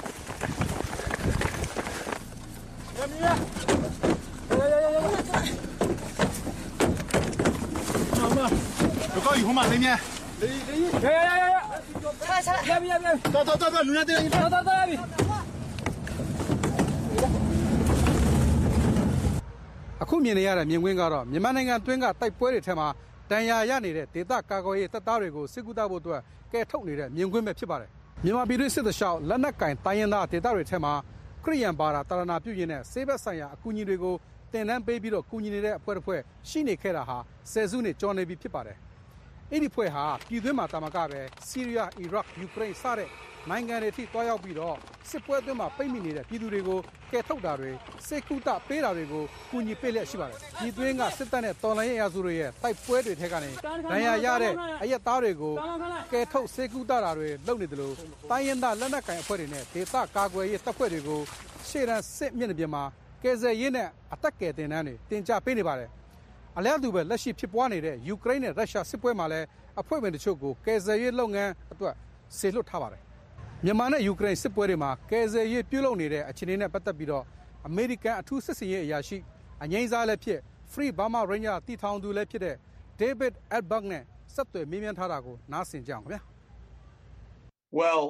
Speaker 7: 有高以红吗？那边。来来来来来，
Speaker 24: 下来下来，
Speaker 7: 要不要不要？到到到到，路上对，到到到那边。
Speaker 24: အခု
Speaker 4: အခုမြင်နေရတဲ့မြင်ကွင်းကတော့မြန်မာနိုင်ငံတွင်းကတိုက်ပွဲတွေထဲမှာတန်ရာရနေတဲ့ဒေသကာကွယ်ရေးတပ်သားတွေကိုစစ်ကူတပ်ဖို့အတွက်ကဲထုတ်နေတဲ့မြင်ကွင်းပဲဖြစ်ပါတယ်မြန်မာပြည်တွင်းစစ်တလျှောက်လက်နက်ကင်တိုင်းရင်းသားဒေသတွေထဲမှာခရိယန်ဘာသာတာရဏပြုရင်းနဲ့ဆေးဘက်ဆိုင်ရာအကူအညီတွေကိုတင်နန်းပေးပြီးတော့ကူညီနေတဲ့အဖွဲ့တစ်ဖွဲ့ရှိနေခဲ့တာဟာဆယ်စုနှစ်ကျော်နေပြီဖြစ်ပါတယ်အဲ့ဒီဖွဲ့ဟာပြည်တွင်းမှာတာမကပဲဆီးရီးယားအီရတ်ယူကရိန်းစတဲ့နိုင်ငံတွေထိတွားရောက်ပြီးတော့စစ်ပွဲအတွင်းမှာပိတ်မိနေတဲ့ပြည်သူတွေကိုကယ်ထုတ်တာတွေစစ်ကူတပေးတာတွေကိုကူညီပေးလျက်ရှိပါတယ်ပြည်တွင်းကစစ်တပ်နဲ့တော်လှန်ရေးအရာစုတွေရဲ့တိုက်ပွဲတွေထဲကနေဒဏ်ရာရတဲ့အရက်သားတွေကိုကယ်ထုတ်စစ်ကူတတာတွေလုပ်နေတယ်လို့တိုင်းရင်းသားလက်နက်ကိုင်အဖွဲ့တွေနဲ့ဒေသကာကွယ်ရေးတပ်ဖွဲ့တွေကိုရှေ့တန်းစစ်မျက်နှာပြင်မှာကယ်ဆယ်ရေးနဲ့အသက်ကယ်တင်တန်းတွေတင်ကြပေးနေပါတယ်အလဲတူပဲလက်ရှိဖြစ်ပွားနေတဲ့ယူကရိန်းနဲ့ရုရှားစစ်ပွဲမှာလည်းအဖွဲ့ဝင်တချို့ကိုကယ်ဆယ်ရေးလုပ်ငန်းအတွက်ဆေလွတ်ထားပါတယ်မြန်မာနဲ့ယူကရိန်းစစ်ပွဲတွေမှာကယ်ဆယ်ရေးပြုလုပ်နေတဲ့အခြေအနေနဲ့ပတ်သက်ပြီးတော့အမေရိကန်အထူးစစ်စင်ရေးအရာရှိအငိမ့်စားလည်းဖြစ် Free Burma Ranger တီထောင်သူလည်းဖြစ်တဲ့ David Edberg နဲ့ဆက်သွယ်မေးမြန်းထားတာကိုနားဆင်ကြအောင်ခင်ဗျာ
Speaker 6: Well,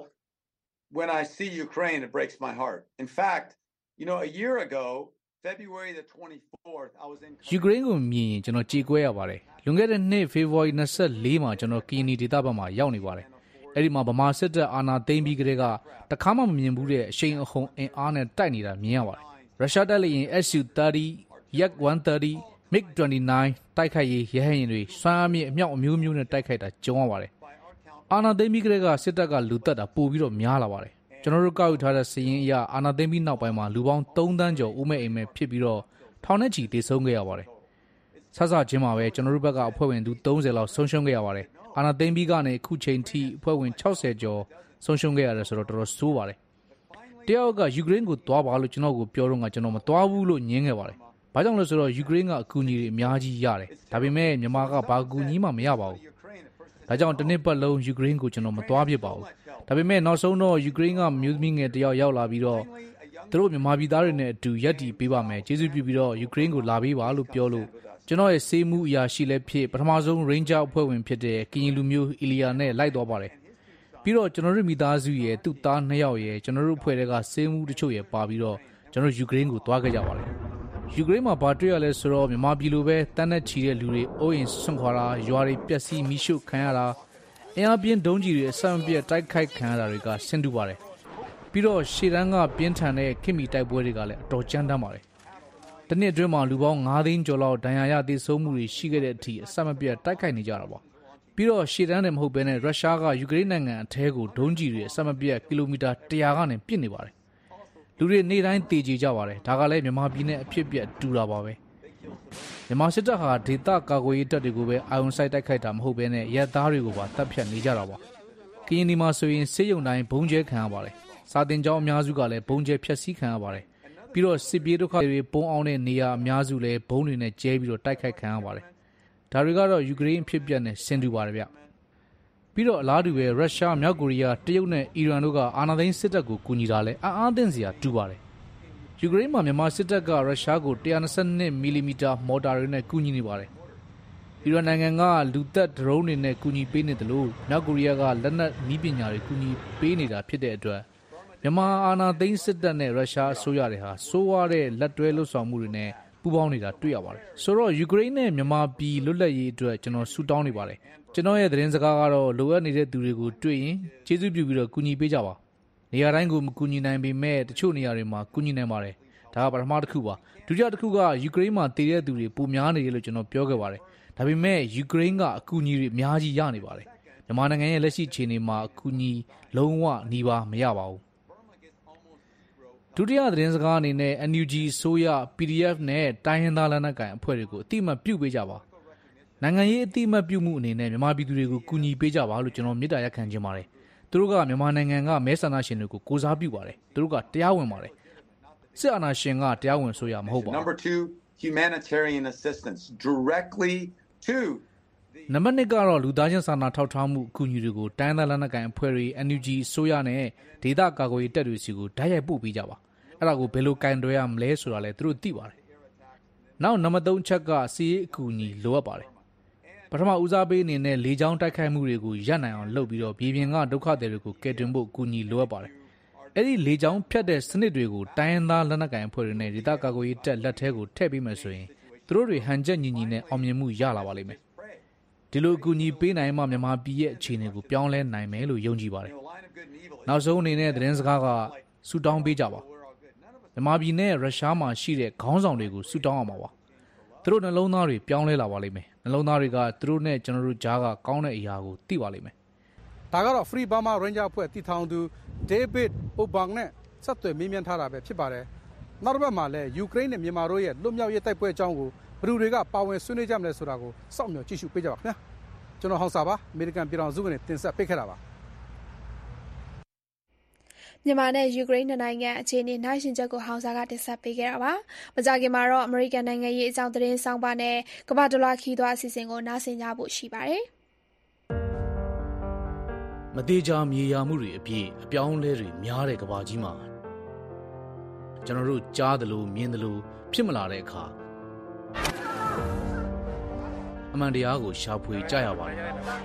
Speaker 6: when I see Ukraine, it breaks my heart. In fact, you know, a year ago, February the twenty-fourth, I was in
Speaker 5: ယူကရိန်းကိုမြင်ရင်ကျွန်တော်ကြေကွဲရပါတယ်လွန်ခဲ့တဲ့နှစ်ဖေဖော်ဝါရီလ၂၄မှာကျွန်တော်ကီနီဒေသဘက်မှာရောက်နေပါတယ်အဲ့ဒီမှာဗမာစစ်တပ်အာဏာသိမ်းပြီးကတည်းကတခါမှမမြင်ဘူးတဲ့အရှိန်အဟုန်အင်အားနဲ့တိုက်နေတာမြင်ရပါတယ်ရုရှားတပ်လေယာဉ် S U thirty, Yak one thirty, MiG twenty-nine တိုက်ခိုက်ရေးရဟတ်ယာဉ်တွေစွမ်းအားမြင့်အမြောက်အမျိုးမျိုးနဲ့တိုက်ခိုက်တာကြုံရပါတယ်အာဏာသိမ်းပြီးကတည်းကစစ်တပ်ကလူတက်တာပိုပြီးတော့များလာပါတယ်ကျွန်တော်တို့ကောက်ယူထားတဲ့စီးရင်အရအာဏာသိမ်းပြီးနောက်ပိုင်းမှာလူပေါင်းသုံးသန်းကျော်ဦးမဲ့အိမ်မဲ့ဖြစ်ပြီးတော့ထောင်နဲ့ချီတေဆုံးခဲ့ရပါတယ်ဆဆချင်းမှာပဲကျွန်တော်တို့ဘက်ကအဖွဲ့ဝင်သူသုံးဆယ်လောက်ဆုံးရှုံးခဲ့ရပါတယ်အာဏာသိမ်းပြီးကနေအခုချိန်ထိအဖွဲ့ဝင်၆၀ကျော်ဆုံးရှုံးခဲ့ရတယ်ဆိုတော့တော်တော်ဆိုးပါတယ်တယောက်ကယူကရိန်းကိုသွားပါလို့ကျွန်တော်ကိုပြောတော့ကကျွန်တော်မသွားဘူးလို့ညင်းခဲ့ပါတယ်ဘာကြောင့်လဲဆိုတော့ယူကရိန်းကအကူအညီတွေအများကြီးရတယ်ဒါပေမဲ့မြန်မာကဘာကူညီမှမရပါဘူးဒါကြောင့်တစ်နှစ်ပတ်လုံးယူကရိန်းကိုကျွန်တော်မသွားဖြစ်ပါဘူးဒါပေမဲ့နောက်ဆုံးတော့ယူကရိန်းကမျိုးသမီးငယ်တယောက်ရောက်လာပြီးတော့သူတို့မြန်မာပြည်သားတွေနဲ့အတူရက်တီပေးပါမယ်ကျေးဇူးပြုပြီးတော့ယူကရိန်းကိုလာပေးပါလို့ပြောလို့ကျွန်တော်ရဲ့စေးမှုအရာရှိလည်းဖြစ်ပထမဆုံး Ranger အဖွဲ့ဝင်ဖြစ်တဲ့ကရင်လူမျိုးအီလီယာနဲ့လိုက်သွားပါတယ်ပြီးတော့ကျွန်တော်တို့မိသားစုရဲ့သူ့သားနှစ်ယောက်ရဲ့ကျွန်တော်တို့အဖွဲ့တွေကစေးမှုတချို့ရဲ့ပါပြီးတော့ကျွန်တော်ယူကရိန်းကိုသွားခဲ့ကြပါတယ်ယူကရိန်းမှာဘာတွေ့ရလဲဆိုတော့မြန်မာပြည်လိုပဲတန်းနဲ့ချီတဲ့လူတွေအိုးအိမ်ဆွန့်ခွာတာရွာတွေပျက်စီးမိရှုခံရတာအင်အားပြင်းဒုံးကြီးတွေအဆမပြတ်တိုက်ခိုက်ခံရတာတွေကဆင်တူပါတယ်ပြီးတော့ရှေ့တန်းကပြင်းထန်တဲ့ခင်မီတိုက်ပွဲတွေကလည်းအတော်ကြမ်းတမ်းပါတယ်တနစ်အတွင်းမှာလူပေါင်း၅သိန်းကျော်လောက်ဒဏ်ရာရသေဆုံးမှုတွေရှိခဲ့တဲ့အထိအဆမပြတ်တိုက်ခိုက်နေကြတာပါပြီးတော့ရှေ့တန်းနဲ့မဟုတ်ဘဲနဲ့ရုရှားကယူကရိန်းနိုင်ငံအထဲကိုဒုံးကြီးတွေအဆမပြတ်ကီလိုမီတာ၁၀၀ကနေပစ်နေပါတယ်လူတွေနေ့တိုင်းတေချေကြပါတယ်ဒါကလည်းမြန်မာပြည်နဲ့အဖြစ်အပျက်တူတာပါပဲမြန်မာစစ်တပ်ဟာဒေသကာကွယ်ရေးတပ်တွေကိုပဲအာရုံစိုက်တိုက်ခိုက်တာမဟုတ်ဘဲနဲ့ရဲသားတွေကိုပါတပ်ဖြတ်နေကြတာပါကရင်ဒီမှာဆိုရင်စေယုံတိုင်းဘုံကျဲခံရပါတယ်စာတင်ကျောင်းအများစုကလည်းဘုံကျဲဖျက်ဆီးခံရပါတယ်ပြီးတော့စစ်ပြေးဒုက္ခတွေပုံအောင်တဲ့နေရာအများစုလည်းဘုံတွေနဲ့ကျဲပြီးတော့တိုက်ခိုက်ခံရပါတယ်ဒါတွေကတော့ယူကရိန်းအဖြစ်အပျက်နဲ့ဆင်တူပါတယ်ဗျပြီးတော့အလားတူပဲရုရှားမြောက်ကိုရီးယားတရုတ်နဲ့အီရန်တို့ကအာဏာသိမ်းစစ်တပ်ကိုကူညီတာလဲအံ့အားသင့်စရာတူပါတယ်ယူကရိန်းမှာမြန်မာစစ်တပ်ကရုရှားကိုone twenty-twoမီလီမီတာမော်တာတွေနဲ့ကူညီနေပါတယ်အီရန်နိုင်ငံကလူသက်ဒရုန်းတွေနဲ့ကူညီပေးနေတယ်လို့မြောက်ကိုရီးယားကလက်နက်နည်းပညာတွေကူညီပေးနေတာဖြစ်တဲ့အတွက်မြန်မာအာဏာသိမ်းစစ်တပ်နဲ့ရုရှားအစိုးရတွေဟာစိုးဝါးတဲ့လက်တွဲလှုပ်ဆောင်မှုတွေနဲ့ပူးပေါင်းနေတာတွေ့ရပါတယ်ဆိုတော့ယူကရိန်းနဲ့မြန်မာပြည်လွတ်လပ်ရေးအတွက်ကျွန်တော်ဆုတောင်းနေပါတယ်ကျွန်တော်ရဲ့သတင်းစကားကတော့လိုအပ်နေတဲ့သူတွေကိုတွေ့ရင်ကျေးဇူးပြုပြီးတော့ကူညီပေးကြပါနေရာတိုင်းကိုမကူညီနိုင်ပေမဲ့တချို့နေရာတွေမှာကူညီနိုင်ပါတယ်ဒါကပထမတစ်ခုပါဒုတိယတစ်ခုကယူကရိန်းမှာတည်တဲ့သူတွေပိုများနေတယ်လို့ကျွန်တော်ပြောခဲ့ပါတယ်ဒါပေမဲ့ယူကရိန်းကအကူအညီတွေအများကြီးရနေပါတယ်မြန်မာနိုင်ငံရဲ့လက်ရှိအခြေအနေမှာအကူအညီလုံးဝနှီးပါမရပါဘူးဒုတိယသတင်းစကားအနေနဲ့ N U G ဆိုရ P D F နဲ့တိုင်းရင်းသားလက်နက်ကိုင်အဖွဲ့တွေကိုအတိအမှတ်ပြုပေးကြပါနိုင်ငံရေးအတိအမှတ်ပြုမှုအနေနဲ့မြန်မာပြည်သူတွေကိုကူညီပေးကြပါလို့ကျွန်တော်မေတ္တာရပ်ခံချင်ပါတယ်သူတို့ကမြန်မာနိုင်ငံကမဲဆန္ဒရှင်တွေကိုကိုစားပြုပါတယ်သူတို့ကတရားဝင်ပါတယ်စစ်အာဏာရှင်ကတရားဝင်ဆိုရမဟုတ်ပါဘူး
Speaker 6: Number two, humanitarian assistance directly to
Speaker 5: နံပါတ်twoကတော့လူသားချင်းစာနာထောက်ထားမှုအကူအညီတွေကိုတိုင်းဒေသလက်နက်ကိုင်အဖွဲ့တွေ N U G ဆိုရနဲ့ဒေသကာကွယ်ရေးတပ်တွေစီကိုဓာတ်ရိုက်ပို့ပေးကြပါအဲ့ဒါကိုဘယ်လိုကင်တွယ်ရမလဲဆိုတာလည်းသူတို့သိပါတယ်နောက်နံပါတ်threeချက်ကစီးရေးအကူအညီလိုအပ်ပါတယ်ပထမဦးစားပေးအနေနဲ့လေကြောင်းတိုက်ခိုက်မှုတွေကိုရပ်နိုင်အောင်လုပ်ပြီးတော့ပြည်ပြင်ကဒုက္ခသည်တွေကိုကယ်တင်ဖို့အကူအညီလိုအပ်ပါတယ်အဲ့ဒီလေကြောင်းဖြတ်တဲ့စနစ်တွေကိုတိုင်းရင်းသားလက်နက်ကိုင်အဖွဲ့တွေနဲ့ဒေသကာကွယ်ရေးတပ်လက်ထဲကိုထည့်ပေးမယ်ဆိုရင်သူတို့တွေဟန်ချက်ညီညီနဲ့အောင်မြင်မှုရလာပါလိမ့်မယ်ဒီလိုအကူအညီပေးနိုင်မှမြန်မာပြည်ရဲ့အခြေအနေကိုပြောင်းလဲနိုင်မယ်လို့ယုံကြည်ပါတယ်နောက်ဆုံးအနေနဲ့သတင်းစကားကဆူတောင်းပေးကြပါမြန်မာပြည်နဲ့ရုရှားမှာရှိတဲ့ခေါင်းဆောင်တွေကိုဆူတောင်းအောင်ပါပါသူတို့နှလုံးသားတွေပြောင်းလဲလာပါလိမ့်မယ်နှလုံးသားတွေကသူတို့နဲ့ကျွန်တော်တို့ကြားကကောင်းတဲ့အရာကိုသိပါလိမ့်မယ်
Speaker 4: ဒါကတော့ Free Burma Ranger အဖွဲ့တည်ထောင်သူ David Obang နဲ့ဆက်သွယ်မေးမြန်းထားတာပဲဖြစ်ပါတယ်နောက်တစ်ပတ်မှာလည်းယူကရိန်းနဲ့မြန်မာတို့ရဲ့လွတ်မြောက်ရေးတိုက်ပွဲအကြောင်းကိုဘယ်သူတွေကပါဝင်ဆွေးနွေးကြမလဲဆိုတာကိုစောင့်မျှော်ကြည့်ရှုပေးကြပါခင်ဗျာကျွန်တော်ဟောက်စာပါအမေရိကန်ပြည်ထောင်စုကနေတင်ဆက်ပေးခဲ့တာပါ
Speaker 2: မြန်မာနဲ့ယူကရိန်းနိုင်ငံအခြေအနေနိုင်ရှင်ချက်ကိုဟောင်စာကတင်ဆက်ပေးခဲ့တာပါ။မကြာခင်မှာတော့အမေရိကန်နိုင်ငံရေးအကြောင်းသတင်းဆောင်ပါနဲ့ကမ္ဘာဒေါ်လာခီးသွွားအစီအစဉ်ကိုနားဆင်ကြဖို့ရှိပါတယ်
Speaker 5: ။မသေးချာမြေယာမှုတွေအပြည့်အပြောင်းလဲတွေများတဲ့ကမ္ဘာကြီးမှာကျွန်တော်တို့ကြားသလိုမြင်သလိုဖြစ်မလာတဲ့အခါအမှန်တရားကိုရှာဖွေကြရပါတယ်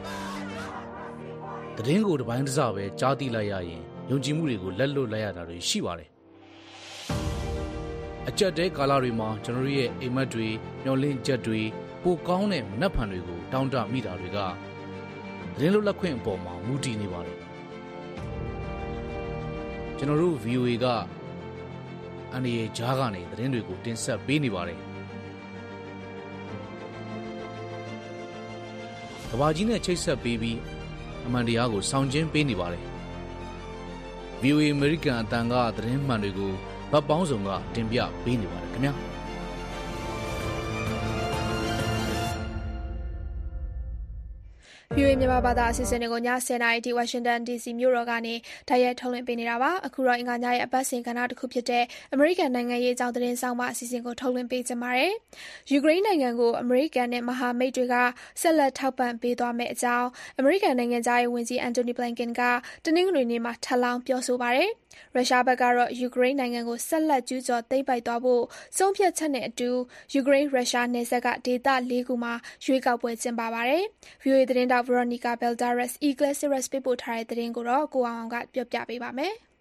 Speaker 5: ။သတင်းကိုတစ်ပိုင်းတစ်စပဲကြားသိလိုက်ရရင်ယုံကြည်မှုတွေကိုလက်လွတ်လိုက်ရတာတွေရှိပါတယ်။အကြက်တဲကာလတွေမှာကျွန်တော်ရဲ့အိမ်မက်တွေမျောလင့်ချက်တွေပိုကောင်းတဲ့မနှက်ဖန်တွေကိုတောင်းတမိတာတွေကသတင်းလွတ်လပ်ခွင့်အပေါ်မှာမူတည်နေပါတယ်။ကျွန်တော်တို့ ဗီအိုအေ ကအန်ဒီအေဂျားကနေသတင်းတွေကိုတင်ဆက်ပေးနေပါတယ်။ကမ္ဘာကြီးနဲ့ချိတ်ဆက်ပေးပြီးအမှန်တရားကိုဆောင်ကျဉ်ပေးနေပါတယ်။ ဗီအိုအေ American အတန်ကသတင်းမှန်တွေကိုဗတ်ပေါင်းစုံကတင်ပြပေးနေပါတယ်ခင်ဗျာ။
Speaker 2: ဗီအိုအေ မြန်မာဘာသာအစီအစဉ်တွေကိုညဆယ်နာရီထိဝါရှင်တန် ဒီစီ မြို့တော်ကနေတိုက်ရိုက်ထုတ်လွှင့်ပေးနေတာပါ။အခုတော့အင်္ဂါညရဲ့အပတ်စဉ်ကဏ္ဍတစ်ခုဖြစ်တဲ့အမေရိကန်နိုင်ငံရေးအကြောင်းသတင်းဆောင်မအစီအစဉ်ကိုထုတ်လွှင့်ပေးကြပါမယ်။ယူကရိန်းနိုင်ငံကိုအမေရိကန်နဲ့မဟာမိတ်တွေကဆက်လက်ထောက်ပံ့ပေးသွားမယ့်အကြောင်းအမေရိကန်နိုင်ငံသားရေးဝန်ကြီးအန်တိုနီ ဘလင်ကန်ကတနင်္ဂနွေနေ့မှာထပ်လောင်းပြောဆိုပါတယ်။ရုရှားဘက်ကတော့ယူကရိန်းနိုင်ငံကိုဆက်လက်ကျူးကျော်သိမ်းပိုက်သွားဖို့ဆုံးဖြတ်ချက်နဲ့အတူယူကရိန်းရုရှားနယ်စပ်ကဒေသလေးခုမှာရွေးကောက်ပွဲကျင်းပပါတယ်။ ဗီအိုအေသတင်းတောက်ဗရော်နီကာဘယ်ဒါရက်စ် Iglesias ပေးပို့ထားတဲ့သတင်းကိုတော့ကိုအောင်အောင်ကပြောပြပေးပါမယ်။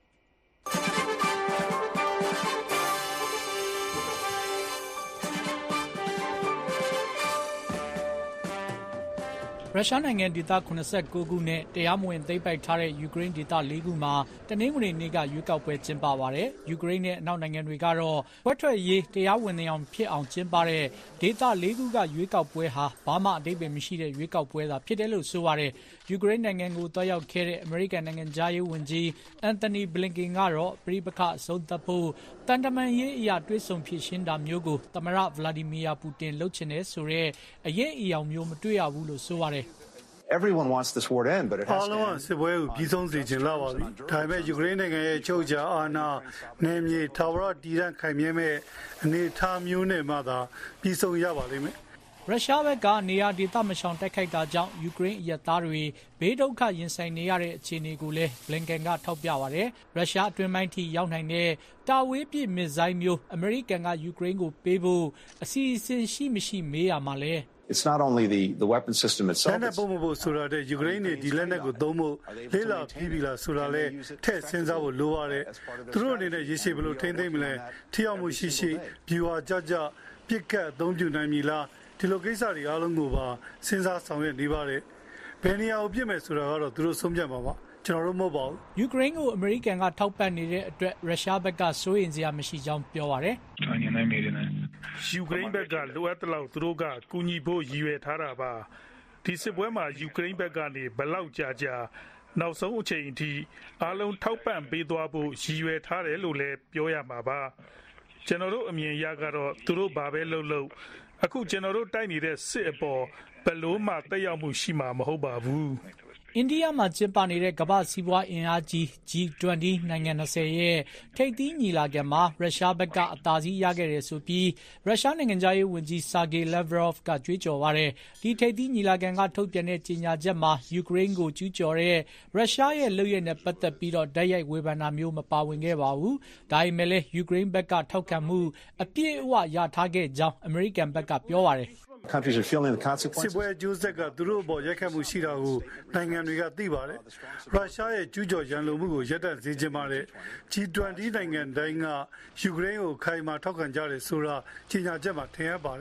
Speaker 8: ရုရှားနိုင်ငံဒေသခုခုနဲ့တရားမဝင်သိမ်းပိုက်ထားတဲ့ယူကရိန်းဒေသလေးခုမှာတနင်္ဂနွေနေ့ကရွေးကောက်ပွဲကျင်းပပါတယ်။ယူကရိန်းနဲ့အနောက်နိုင်ငံတွေကတော့ခွဲထွက်ရေးတရားဝင်အောင်ဖြစ်အောင်ကျင်းပတဲ့ဒေသလေးခုကရွေးကောက်ပွဲဟာဘာမှအဓိပ္ပာယ်မရှိတဲ့ရွေးကောက်ပွဲသာဖြစ်တယ်လို့ဆိုပါတယ်။ယူကရိန်းနိုင်ငံကိုတွားရောက်ခဲ့တဲ့အမေရိကန်နိုင်ငံသားရေးဝန်ကြီးအန်တိုနီ ဘလင်ကန်ကတော့ပြိပခအဆုံးသတ်ဖို့တန်တမန်ရေးအရာတွဲဆုံဖြစ်ရှင်းတာမျိုးကိုသမ္မတဗလာဒီမီယာပူတင်လုပ်ချင်တယ်ဆိုတဲ့အရေးအယောင်မျိုးမတွေ့ရဘူးလို့ဆိုပါတယ်။
Speaker 7: Everyone wants this war to end, but it has to end.
Speaker 10: အားလုံးစစ်ပွဲကိုပြီးဆုံးစေချင်လာပါပြီ။ဒါပေမဲ့ယူကရိန်းနိုင်ငံရဲ့ချုပ်ချာအာဏာနယ်မြေထာဝရတည်တံ့ခိုင်မြဲမဲ့အနေအထားမျိုးနဲ့မှသာပြီးဆုံးရပါလိမ့်မယ်။
Speaker 8: ရုရှားဘက်ကနေရာဒေသမရှောင်တိုက်ခိုက်တာကြောင့်ယူကရိန်းအရပ်သားတွေဘေးဒုက္ခရင်ဆိုင်နေရတဲ့အခြေအနေကိုလည်းဘလင်ကန်ကထောက်ပြပါတယ်။ရုရှားအတွင်းပိုင်းထိရောက်နိုင်တဲ့တာဝေးပစ်မစ်ဇိုင်းမျိုးအမေရိကန်ကယူကရိန်းကိုပေးဖို့အစီအစဉ်ရှိမရှိမေးရမှာလဲ
Speaker 7: It's not only the the weapon system itself.
Speaker 10: လက်နက်ပုံမှုဆိုတာတဲ့ယူကရိန်းနဲ့ဒီလက်နက်ကိုသုံးဖို့လေးလာပြီးပြီလားဆိုတာလဲထည့်စဉ်းစားဖို့လိုပါတယ်။သူတို့အနေနဲ့ရေရှည်ဘယ်လိုထိန်းသိမ်းမလဲထိရောက်မှုရှိရှိဗျူဟာကြကြပြစ်ကတ်အသုံးပြုနိုင်မည်လားဒီလိုကိစ္စတွေအားလုံးကိုပါစဉ်းစားဆောင်ရွက်နေပါတယ်။ဘယ်နေရာကိုပြစ်မယ်ဆိုတာကတော့သူတို့ဆုံးဖြတ်ပါပါ။ကျွန်တော်တို့မဟုတ်ပါဘူး
Speaker 8: ။ယူကရိန်းကိုအမေရိကန်ကထောက်ပံ့နေတဲ့အတွက်ရုရှားဘက်ကစိုးရိမ်စရာမရှိကြောင်းပြောပါတယ်
Speaker 1: ။ယူကရိန်းဘက်ကလိုအပ်တဲ့လောက်သူတို့ကကူညီဖို့ရည်ရွယ်ထားတာပါဒီစစ်ပွဲမှာယူကရိန်းဘက်ကနေဘလောက်ကြာကြာနောက်ဆုံးအချိန်အထိအားလုံးထောက်ပံ့ပေးသွားဖို့ရည်ရွယ်ထားတယ်လို့လည်းပြောရမှာပါကျွန်တော်တို့အမြင်ရကတော့သူတို့ဘာပဲလုပ်လို့အခုကျွန်တော်တို့တိုက်နေတဲ့စစ်အပေါ်ဘယ်လို့မှတက်ရောက်မှုရှိမှာမဟုတ်ပါဘူး
Speaker 8: အိန္ဒိယမှာကျင်းပနေတဲ့ကမ္ဘာ့စီးပွားအင်အားကြီး ဂျီ ၂၀ နိုင်ငံ၂၀ရဲ့ထိပ်သီးညီလာခံမှာရုရှားဘက်ကအသာစီးရခဲ့တယ်ဆိုပြီးရုရှားနိုင်ငံသားရေးဝန်ကြီးဆာဂေးလက်ဗရော့ဗ်ကကြွေးကြော်ပါတယ်။ဒီထိပ်သီးညီလာခံကထုတ်ပြန်တဲ့ကြေညာချက်မှာယူကရိန်းကိုကျူးကျော်တဲ့ရုရှားရဲ့လုပ်ရပ်နဲ့ပတ်သက်ပြီးတော့တိုက်ရိုက်ဝေဖန်တာမျိုးမပါဝင်ခဲ့ပါဘူး။ဒါပေမဲ့လည်းယူကရိန်းဘက်ကထောက်ခံမှုအပြည့်အဝရထားခဲ့ကြောင်းအမေရိကန်ဘက်ကပြောပါတယ်။
Speaker 7: Countries are feeling the consequences.
Speaker 10: စစ်ပွဲကျိုးဆက်ကသူတို့ဘောရက်ခတ်မှုရှိတာကိုနိုင်ငံတွေကသိပါတယ်။ရုရှားရဲ့ကျူးကျော်ရန်လိုမှုကိုရပ်တန့်စေချင်ပါတယ်။ ဂျီ ၂၀ နိုင်ငံတိုင်းကယူကရိန်းကိုခိုင်မာထောက်ခံကြတယ်ဆိုတာကြေညာချက်မှာထင်ရပါတယ်။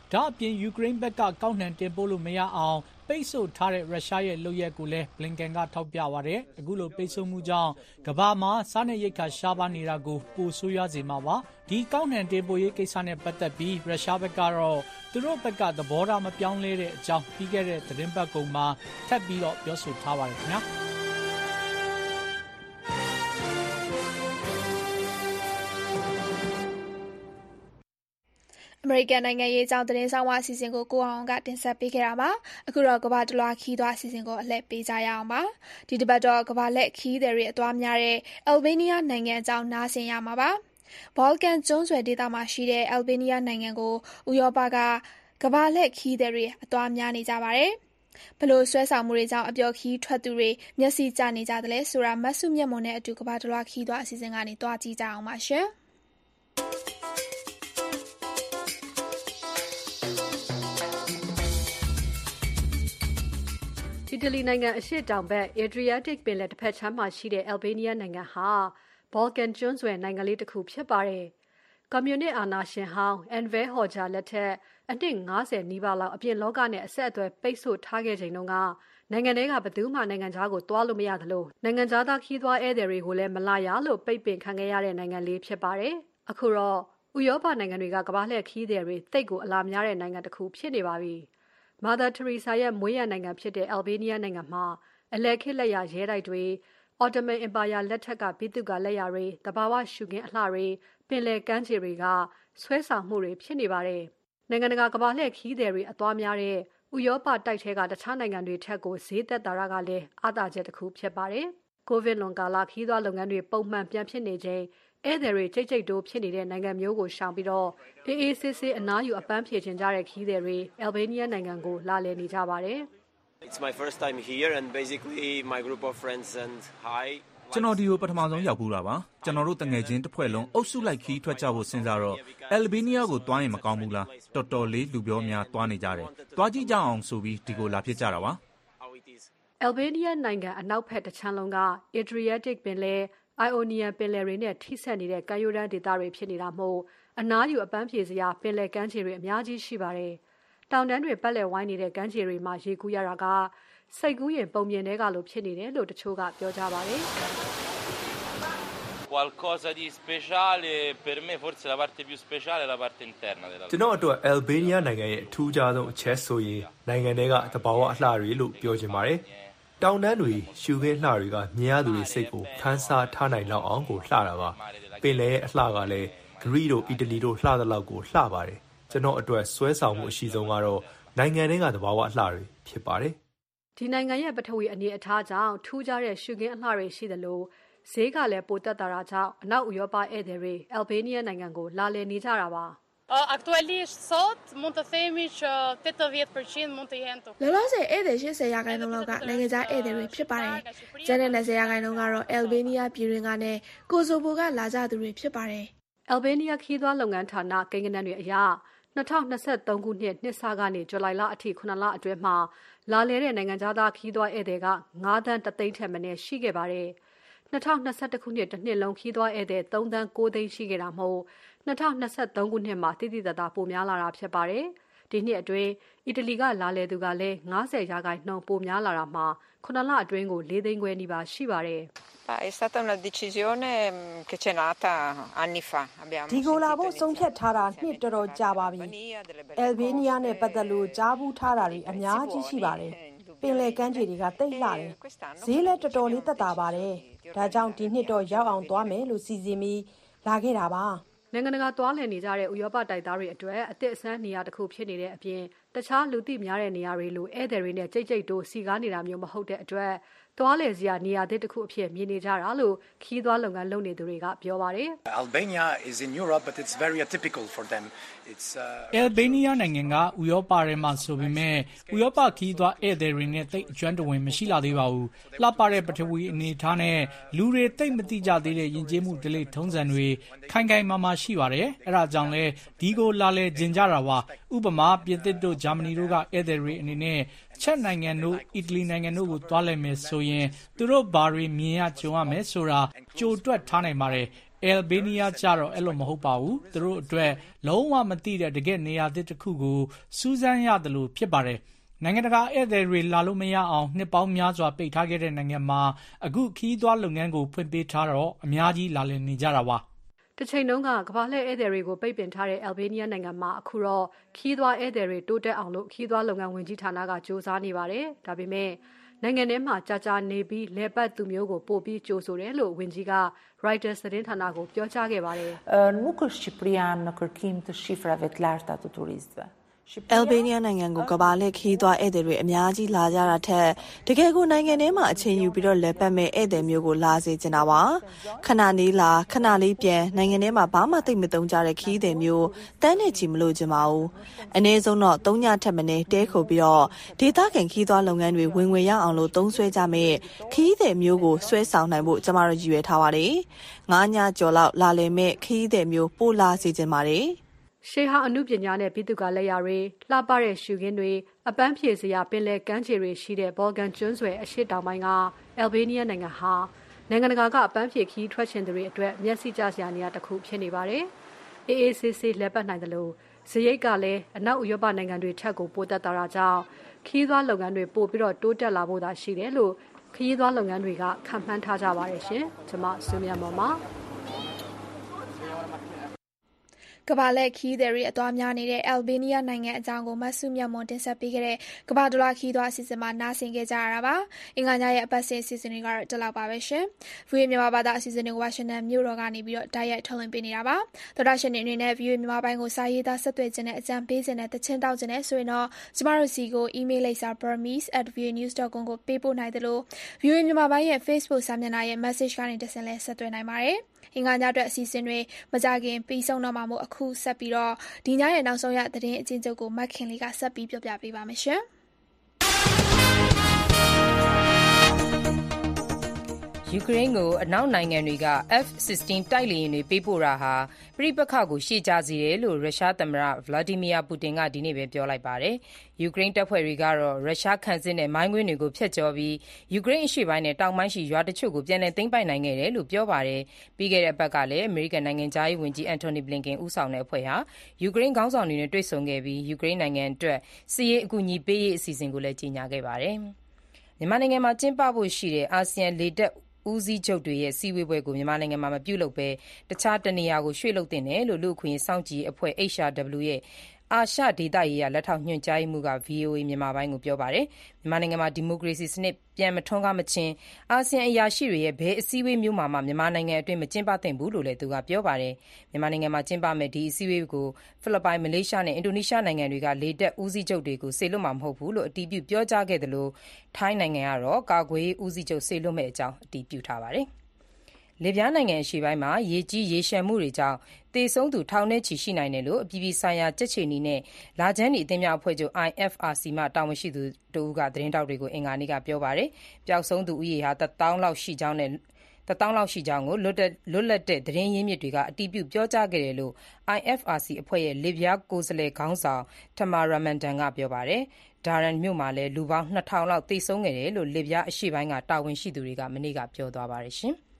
Speaker 8: ဒါအပြင်ယူကရိန်းဘက်ကကောက်နှံတင်ပို့လို့မရအောင်ပိတ်ဆို့ထားတဲ့ရုရှားရဲ့လုပ်ရက်ကိုလည်းဘလင်ကန်ကထောက်ပြပါတယ်။အခုလိုပိတ်ဆို့မှုကြောင့်ကမ္ဘာမှာစားနပ်ရိက္ခာရှားပါးနေတာကိုပိုဆိုးရွားစေမှာပါ။ဒီကောက်နှံတင်ပို့ရေးကိစ္စနဲ့ပတ်သက်ပြီးရုရှားဘက်ကတော့သူတို့ဘက်ကသဘောထားမပြောင်းလဲတဲ့အကြောင်းပြီးခဲ့တဲ့သတင်းပတ်ကုန်မှာထပ်ပြီးတော့ပြောဆိုထားပါတယ်ခင်ဗျာ။
Speaker 2: အမေရိကန်နိုင်ငံရေးအကြောင်းသတင်းဆောင်မအစီအစဉ်ကိုကိုအောင်ကတင်ဆက်ပေးခဲ့တာပါအခုတော့ကမ္ဘာတလွှာခီးသွားအစီအစဉ်ကိုအလှည့်ပေးကြရအောင်ပါဒီတစ်ပတ်တော့ကမ္ဘာလက်ခီးသည်တွေအသွားများတဲ့အယ်ဘေးနီးယားနိုင်ငံအကြောင်းနားဆင်ရမှာပါဘောလကန်ကျွန်းဆွယ်ဒေသမှာရှိတဲ့အယ်ဘေးနီးယားနိုင်ငံကိုဥရောပကကမ္ဘာလက်ခီးသည်တွေအသွားများနေကြပါတယ်ဘလို့ဆွဲဆောင်မှုတွေကြောင့်အပျော်ခီးထွက်သူတွေမျက်စိကျနေကြတယ်လဲဆိုတာမတ်စုမြတ်မွန်နဲ့အတူကမ္ဘာတလွှာခီးသွားအစီအစဉ်ကနေတွားကြည့်ကြအောင်ပါရှင်
Speaker 20: အီတလီနိုင်ငံအရှေ့တောင်ဘက် Adriatic ပင်လယ်တစ်ဖက်ခြမ်းမှာရှိတဲ့ Albania နိုင်ငံဟာဘောလကန်ကျွန်းဆွယ်နိုင်ငံလေးတစ်ခုဖြစ်ပါတယ်။ကွန်မြူနစ်အာဏာရှင်ဟောင်း Enver Hoxha လက်ထက်အနှစ်၅၀နီးပါးလောက်အပြင်လောကနဲ့အဆက်အသွယ်ပိတ်ဆို့ထားခဲ့ချိန်တုန်းကနိုင်ငံထဲကဘယ်သူမှနိုင်ငံခြားကိုသွားလို့မရသလိုနိုင်ငံခြားသားခီးသွားဧည့်သည်တွေကိုလည်းမလာရလို့ပိတ်ပင်ခံခဲ့ရတဲ့နိုင်ငံလေးဖြစ်ပါတယ်။အခုတော့ဥရောပနိုင်ငံတွေကကမ္ဘာလှည့်ခီးသည်တွေတိတ်ကိုအလားများတဲ့နိုင်ငံတစ်ခုဖြစ်နေပါပြီ။ Mother Teresa ရဲ့မွေးရနိုင်ငံဖြစ်တဲ့ Albania နိုင်ငံမှာအလယ်ခေတ်လက်ရရဲတိုက်တွေ Ottoman Empire လက်ထက်ကပြည်သူ့ကလက်ရတွေတဘာဝရှုခင်းအလှတွေပင်လယ်ကမ်းခြေတွေကဆွဲဆောင်မှုတွေဖြစ်နေပါတယ်။နိုင်ငံတကာကမ္ဘာလှည့်ခီးသည်တွေအသွားများတဲ့ဥရောပတိုက်ထဲကတခြားနိုင်ငံတွေထက်ကိုဈေးသက်သာတာကလည်းအားသာချက်တစ်ခုဖြစ်ပါတယ်။ ကိုဗစ်လွန်ကာလခီးသွားလုပ်ငန်းတွေပုံမှန်ပြန်ဖြစ်နေချိန်ဧည့်သည်တွေကြိတ်ကြိတ်တိုးဖြစ်နေတဲ့နိုင်ငံမျိုးကိုရှောင်ပြီးတော့အေးအေးဆေးဆေးအနားယူအပန်းဖြေချင်ကြတဲ့ခီးသည်တွေ Albania နိုင်ငံကိုလာလည်နေကြပါတယ်။
Speaker 9: It's my first time here and basically my group of friends and hi
Speaker 12: ကျွန်တော်ဒီကိုပထမဆုံးရောက်ဘူးတာပါကျွန်တော်တို့တငယ်ချင်းတစ်ဖွဲ့လုံးအုပ်စုလိုက်ခီးထွက်ကြဖို့စဉ်းစားတော့ Albania ကိုတွားရင်မကောင်းဘူးလားတော်တော်လေးလူပြောများတွားနေကြတယ်တွားကြည့်ကြအောင်ဆိုပြီးဒီကိုလာဖြစ်ကြတာပါ
Speaker 20: Albania နိုင်ငံအနောက်ဘက်တစ်ချမ်းလုံးက Adriatic ပင်လယ်Ionian ပင်လယ်တွေနဲ့ထိစပ်နေတဲ့ကမ်းရိုးတန်းဒေသတွေဖြစ်နေတာမို့အနားယူအပန်းဖြေစရာပင်လယ်ကမ်းခြေတွေအများကြီးရှိပါတယ်။တောင်တန်းတွေပတ်လည်ဝိုင်းနေတဲ့ကမ်းခြေတွေမှာရေကူးရတာကစိတ်ကူးရင်ပုံမြင်တဲ့ကလိုဖြစ်နေတယ်လို့တချို့ကပြောကြပါတယ်။
Speaker 9: Qualcosa di speciale per me forse la parte più speciale è la parte interna della
Speaker 11: ကျွန်တော်အတွက် Albania နိုင်ငံရဲ့အထူးခြားဆုံးအချက်ဆိုရင်နိုင်ငံထဲကသဘာဝအလှတွေလို့ပြောချင်ပါတယ်။တောင်တန်းတွေရှုခင်းလှတွေကမြင်ရသူတွေစိတ်ကိုခန်းစားထားနိုင်လောက်အောင်ကိုလှတာပါပင်လယ်ရဲ့အလှကလည်းဂရိတို့အီတလီတို့လှတဲ့လောက်ကိုလှပါတယ်ကျွန်တော်အတွက်ဆွဲဆောင်မှုအရှိဆုံးကတော့နိုင်ငံထဲကသဘာဝအလှတွေဖြစ်ပါတယ်
Speaker 20: ဒီနိုင်ငံရဲ့ပထဝီအနေအထားကြောင့်ထူးခြားတဲ့ရှုခင်းအလှတွေရှိသလိုဈေးကလည်းပိုတက်တာကြောင့်အနောက်ဥရောပဧည့်သည်တွေ Albania နိုင်ငံကိုလာလည်နေကြတာပါ
Speaker 13: Actualisht sot mund të themi që tetëdhjetë përqind mund të jenë të
Speaker 2: လောလောဆယ်ဧည့်သည်၈၀ရာခိုင်နှုန်းလောက်ကနိုင်ငံခြားဧည့်သည်တွေဖြစ်ပါတယ်။ကျန်တဲ့၂၀ရာခိုင်နှုန်းကတော့ Albania ပြည်တွင်းကနဲ့ကိုဆိုဗိုကလာကြသူတွေဖြစ်ပါတယ်
Speaker 20: ။ Albania ခီးသွားလုပ်ငန်းဌာနကိန်းဂဏန်းတွေအရ၂၀၂၃ခုနှစ်နှစ်စကနေဇူလိုင်လအထိခုနှစ်လအတွင်းမှာလာလည်တဲ့နိုင်ငံခြားသားခီးသွားဧည့်သည်က၅သန်းတစ်သိန်းထက်မနည်းရှိခဲ့ပါတယ်။၂၀၂၁ခုနှစ်တစ်နှစ်လုံးခီးသွားဧည့်သည်၃သန်း၉သိန်းရှိခဲ့တာမို့၂၀၂၃ခုနှစ်မှာတိတိတသာပိုများလာတာဖြစ်ပါတယ်။ဒီနှစ်အတွင်းအီတလီကလာလည်သူကလည်း၅၀ရာခိုင်နှုန်းပိုများလာတာမှာခုနှစ်လအတွင်းကို၄သိန်းခွဲနီးပါးရှိပါတယ်
Speaker 24: ။ È stata una decisione che c'è nata anni fa. Abbiamo
Speaker 25: ဒီကိုလာဖို့ဆုံးဖြတ်ထားတာနှစ်တော်တော်ကြာပါပြီ။ Albania နဲ့ပတ်သက်လို့ကြားဘူးထားတာတွေအများကြီးရှိပါတယ်။ပင်လယ်ကမ်းခြေတွေကတိတ်လှတယ်။ဈေးလည်းတော်တော်လေးသက်သာပါတယ်။ဒါကြောင့်ဒီနှစ်တော့ရောက်အောင်သွားမယ်လို့စီစဉ်ပြီးလာခဲ့တာပါ
Speaker 20: ။နိုင်ငံတကာသွားလည်နေကြတဲ့ဥရောပတိုက်သားတွေအတွက်အသစ်အဆန်းနေရာတစ်ခုဖြစ်နေတဲ့အပြင်တခြားလူသိများတဲ့နေရာတွေလိုဧည့်သည်တွေနဲ့ကြိတ်ကြိတ်တိုးစီကားနေတာမျိုးမဟုတ်တဲ့အတွက်သွားလည်စရာနေရာသစ်တစ်ခုအဖြစ်မြင်နေကြတာလို့ခီးသွားလုပ်ငန်းလုပ်နေသူတွေကပြောပါတယ်
Speaker 26: ။ Albania is in Europe but it's very atypical for them. It's
Speaker 8: Albania နိုင်ငံကဥရောပထဲမှာဆိုပေမဲ့ဥရောပခီးသွားဧည့်သည်တွေနဲ့တိတ်အကျွမ်းတဝင်မရှိလာသေးပါဘူး။လှပတဲ့ပထဝီအနေအထားနဲ့လူတွေတိတ်မသိကြသေးတဲ့ယဉ်ကျေးမှုဒလိထုံးစံတွေခိုင်ခိုင်မာမာရှိပါတယ်။အဲဒါကြောင့်လဲဒီကိုလာလဲကျင်ကြတာပါ။ဥပမာပြင်သစ်တို့ဂျာမနီတို့ကဧည့်သည်တွေအနေနဲ့ချက်နိုင်ငံတို့အီတလီနိုင်ငံတို့ကိုသွားလည်မယ်ဆိုရင်သူတို့ဘာတွေမြင်ရကြုံရမယ်ဆိုတာကြိုတွက်ထားနိုင်ပါတယ် Albania ကြတော့အဲ့လိုမဟုတ်ပါဘူးသူတို့အတွက်လုံးဝမသိတဲ့တကယ်နေရာသစ်တစ်ခုကိုစူးစမ်းရတယ်လို့ဖြစ်ပါတယ်နိုင်ငံတကာဧည့်သည်တွေလာလို့မရအောင်နှစ်ပေါင်းများစွာပိတ်ထားခဲ့တဲ့နိုင်ငံမှာအခုခီးသွွားလုပ်ငန်းကိုဖွင့်ပေးထားတော့အများကြီးလာလည်နေကြတာပါ
Speaker 20: တစ်ချိန်လုံးကကမ္ဘာလှည့်ဧည့်သည်တွေကိုပိတ်ပင်ထားတဲ့ Albania နိုင်ငံမှာအခုတော့ခီးသွွားဧည့်သည်တွေတိုးတက်အောင်လို့ခီးသွွားလုပ်ငန်းဝင်ကြီးဌာနကစ조사နေပါတယ်ဒါပေမဲ့နိုင်ငံထဲမှာကြာကြာနေပြီးလဲပတ်သူမျိုးကိုပို့ပြီးကြိုဆိုတယ်လို့ဝန်ကြီးက Reuters သတင်းဌာနကိုပြောကြားခဲ့ပါတယ်
Speaker 14: Nuk është Shqipëria në kërkim të shifrave të larta të turistëve
Speaker 15: Albania နိုင်ငံကိုကမ္ဘာလှည့်ခီးသွွားဧည့်သည်တွေအများကြီးလာကြတာထက်တကယ်ကိုနိုင်ငံထဲမှာအချိန်ယူပြီးတော့လဲပတ်မဲ့ဧည့်သည်မျိုးကိုလာစေချင်တာပါခဏလေးလာခဏလေးပြန်နိုင်ငံထဲမှာဘာမှသိမသုံးကြတဲ့ခီးသည်မျိုးတန်းနဲ့ချီမလို့ချင်ပါဘူးအနည်းဆုံးတော့သုံးညထက်မနည်းတဲခုပြီးတော့ဒေသခံခီးသွွားလုပ်ငန်းတွေဝင်ငွေရအောင်လို့သုံးဆွဲကြမဲ့ခီးသည်မျိုးကိုဆွဲဆောင်နိုင်ဖို့ကျမတို့ရည်ရွယ်ထားပါတယ်ငါးညကျော်လောက်လာလည်မဲ့ခီးသည်မျိုးပို့လာစေချင်ပါတယ်
Speaker 20: ရှေးဟာအမှုပညာနဲ့ပြည်သူကလက်ရာတွေလှပတဲ့ရှုခင်းတွေအပန်းဖြေစရာပင်လယ်ကမ်းခြေတွေရှိတဲ့ဘော်ဂန်ကျွန်းဆွယ်အရှေ့တောင်ပိုင်းက Albania နိုင်ငံဟာနိုင်ငံတကာကအပန်းဖြေခီးထွက်ချင်သူတွေအတွက်မျက်စိကျစရာနေရာတစ်ခုဖြစ်နေပါတယ်။ အေးအေးဆေးဆေးလက်ပတ်နိုင်တယ်လို့ဇရိတ်ကလည်းအနောက်ဥရောပနိုင်ငံတွေထက်ကိုပိုတက်တာကြောင့်ခီးသွွားလုပ်ငန်းတွေပို့ပြီးတော့တိုးတက်လာဖို့သာရှိတယ်လို့ခီးသွွားလုပ်ငန်းတွေကခန့်မှန်းထားကြပါတယ်ရှင်။ကျွန်မဆွေမြတ်မော်ပါ
Speaker 2: ကမ္ဘာလက်ခီးသည်တွေအသွားများနေတဲ့ Albania နိုင်ငံအကြောင်းကိုမဆုမြတ်မွန်တင်ဆက်ပေးခဲ့တဲ့ကမ္ဘာဒေါ်လာခီးသွွားအစီအစဉ်မှာနားဆင်ခဲ့ကြရတာပါ။အင်္ဂါညရဲ့အပတ်စဉ်အစီအစဉ်တွေကတော့ဒီလောက်ပါပဲရှင်။ ဗီအိုအေ မြန်မာဘာသာအစီအစဉ်တွေကိုဝါရှင်တန်မြို့တော်ကနေပြီးတော့တိုက်ရိုက်ထုတ်လွှင့်ပေးနေတာပါ။သောတာရှင်တွေအနေနဲ့ ဗီအိုအေ မြန်မာပိုင်းကိုစာရေးသားဆက်သွယ်ခြင်းနဲ့အကြံပေးခြင်းနဲ့တခြင်းတောက်ခြင်းနဲ့ဆိုရင်တော့ကျမတို့စီကို email လိပ်စာ burmese at v o a news dot com ကိုပေးပို့နိုင်တယ်လို့ ဗီအိုအေ မြန်မာပိုင်းရဲ့ Facebook စာမျက်နှာရဲ့ message ကနေတဆင့်လဲဆက်သွယ်နိုင်ပါတယ်။အင်္ဂါညအတွက်အစီအစဉ်တွေမကြခင်ပြီးဆုံးတော့မှာမို့အခုဆက်ပြီးတော့ဒီညရဲ့နောက်ဆုံးရသတင်းအချင်းချုပ်ကိုမက်ခင်လေးကဆက်ပြီးပြောပြပေးပါမယ်ရှင်။
Speaker 16: ယူကရိန်းကိုအနောက်နိုင်ငံတွေက F 16 တိုက်လေယာဉ်တွေပေးပို့တာဟာပဋိပက္ခကိုရှေ့ကျစေတယ်လို့ရုရှားသမ္မတ Vladimir Putin ကဒီနေ့ပဲပြောလိုက်ပါတယ်။ယူကရိန်းတပ်ဖွဲ့တွေကတော့ရုရှားခံစစ်နဲ့မိုင်းကွင်းတွေကိုဖျက်ကျော်ပြီးယူကရိန်းအရှေ့ပိုင်းနဲ့တောင်ပိုင်းရှိရွာတချို့ကိုပြန်လည်သိမ်းပိုက်နိုင်ခဲ့တယ်လို့ပြောပါတယ်။ပြီးခဲ့တဲ့အပတ်ကလည်းအမေရိကန်နိုင်ငံခြားရေးဝန်ကြီး Antony Blinken ဦးဆောင်တဲ့အဖွဲ့ဟာယူကရိန်းခေါင်းဆောင်တွေနဲ့တွေ့ဆုံခဲ့ပြီးယူကရိန်းနိုင်ငံအတွက်စစ်ရေးအကူအညီပေးရေးအစီအစဉ်ကိုလည်းကြေညာခဲ့ပါတယ်။မြန်မာနိုင်ငံမှာကျင်းပဖို့ရှိတဲ့အာဆီယံလေတပ်ဦးစီးချုပ်တွေရဲ့စီဝေးပွဲကိုမြန်မာနိုင်ငံမှာမပြုလုပ်ဘဲတခြားတနေရာကိုရွှေ့လုပ်တင်တယ်လို့လူ့အခွင့်အရေးစောင့်ကြည့်အဖွဲ့ H R W ရဲ့အာရှဒေသရေးရာလက်ထောက်ညွှန်ကြားရေးမှူးက ဗွီအိုအေ မြန်မာပိုင်းကိုပြောပါတယ်။မြန်မာနိုင်ငံမှာဒီမိုကရေစီစနစ်ပြန်မထွန်းကားမချင်းအာဆီယံအရာရှိတွေရဲ့ဘယ်အစည်းအဝေးမျိုးမှာမှမြန်မာနိုင်ငံအတွင်းမကျင်းပသင့်ဘူးလို့လည်းသူကပြောပါတယ်။မြန်မာနိုင်ငံမှာကျင်းပမယ့်ဒီအစည်းအဝေးကိုဖိလစ်ပိုင်၊မလေးရှားနဲ့အင်ဒိုနီးရှားနိုင်ငံတွေကလေတပ်ဦးစီးချုပ်တွေကိုစေလွှတ်မှာမဟုတ်ဘူးလို့အတည်ပြုပြောကြားခဲ့သလိုထိုင်းနိုင်ငံကတော့ကာကွယ်ရေးဦးစီးချုပ်စေလွှတ်မယ့်အကြောင်းအတည်ပြုထားပါတယ်။လစ်ဗျားနိုင်ငံအရှေ့ပိုင်းမှာရေကြီးရေလျှံမှုတွေကြောင့်သေဆုံးသူထောင်နဲ့ချီရှိနိုင်တယ်လို့အပြည်ပြည်ဆိုင်ရာကြက်ခြေနီနဲ့လာချမ်းနီအသင်းများအဖွဲ့ချုပ် I F R C မှတာဝန်ရှိသူတဦးကသတင်းထောက်တွေကိုအင်္ဂါနေ့ကပြောပါတယ်။ပျောက်ဆုံးသူဦးရေဟာတစ်သောင်းလောက်ရှိကြောင်းနဲ့တစ်သောင်းလောက်ရှိကြောင်းကိုလွတ်လွတ်လပ်တဲ့သတင်းရင်းမြစ်တွေကအတည်ပြုပြောကြားခဲ့တယ်လို့ I F R C အဖွဲ့ရဲ့လစ်ဗျားကိုယ်စားလှယ်ခေါင်းဆောင် Tamara Mandan ကပြောပါတယ်။ဒါရန်မြို့မှာလည်းလူပေါင်းနှစ်ထောင်လောက်သေဆုံးခဲ့တယ်လို့လစ်ဗျားအရှေ့ပိုင်းကတာဝန်ရှိသူတွေကမနေ့ကပြောသွားပါတယ်ရှင်။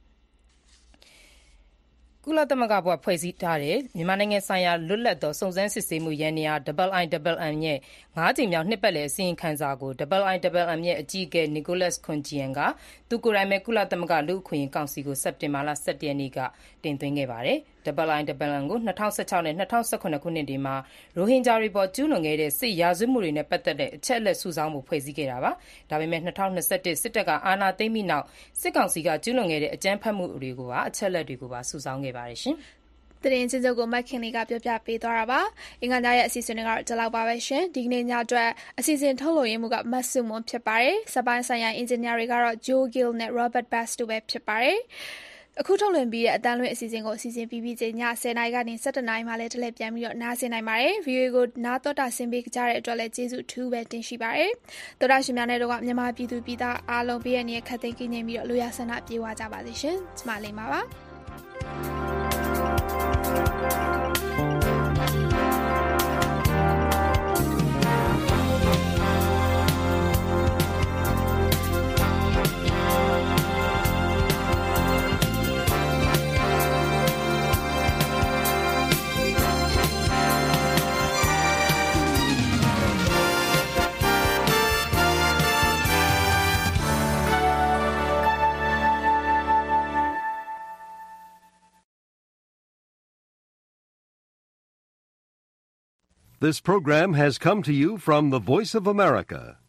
Speaker 16: ကုလသမဂ္ဂဘွဲ့ဖွဲ့စည်းထားတဲ့မြန်မာနိုင်ငံဆိုင်ရာလွတ်လပ်သောစုံစမ်းစစ်ဆေးမှုယန္တရား I I M M ရဲ့ငါးကြိမ်မြောက်နှစ်ပတ်လည်အစီရင်ခံစာကို I I M M ရဲ့အကြီးအကဲ Nicholas Koumjian ကသူကိုယ်တိုင်ပဲကုလသမဂ္ဂလူ့အခွင့်အရေးကောင်စီကိုစက်တင်ဘာလ ၁၁ ရက်နေ့ကတင်သွင်းခဲ့ပါတယ်။ I I M M ကို၂၀၁၆နဲ့၂၀၁၇ခုနှစ်တွေမှာရိုဟင်ဂျာတွေပေါ်ကျူးလွန်ခဲ့တဲ့စစ်ရာဇဝတ်မှုတွေနဲ့ပတ်သက်တဲ့အချက်အလက်စုဆောင်းဖို့ဖွဲ့စည်းခဲ့တာပါ။ဒါပေမဲ့၂၀၂၁စစ်တပ်ကအာဏာသိမ်းပြီးနောက်စစ်ကောင်စီကကျူးလွန်ခဲ့တဲ့အကြမ်းဖက်မှုတွေကိုပါအချက်အလက်တွေကိုပါစုဆောင်းခဲ့ပါတယ်ရှင်။
Speaker 2: သတင်းချင်းချုပ်ကိုမက်ခင်လေးကပြောပြပေးသွားတာပါ။အင်္ဂါညရဲ့အစီအစဉ်တွေကတော့ဒီလောက်ပါပဲရှင်။ဒီကနေ့ညအတွက်အစီအစဉ်ထုတ်လို့ရမှုကမတ်ဆုမွန်ဖြစ်ပါတယ်။စပိုင်းဆိုင်ရာအင်ဂျင်နီယာတွေကတော့ Joe Gill နဲ့ Robert Bass တို့ပဲဖြစ်ပါတယ်။အခုထုတ်လွှင့်ပြီးတဲ့အတန်းလွှင့်အစီအစဉ်ကိုအစီအစဉ်ပြီးပြီးချိန်ညဆယ်နာရီကနေ၁၇နာရီမှလည်းတလဲပြန်ပြီးတော့နားဆင်နိုင်ပါတယ်။ ဗီအိုအေကိုနားတော်တာဆင်ပေးကြတဲ့အတွက်လည်းကျေးဇူးအထူးပဲတင်ရှိပါတယ်။သောတာရှင်များနဲ့တော့မြန်မာပြည်သူပြည်သားအားလုံးဘေးရန်ရဲ့ခတ်သိမ်းကင်းနေပြီးတော့လူရဆန္ဒပြေဝကြပါစေရှင်။ကျမလေးပါပါ။
Speaker 17: This program has come to you from the Voice of America,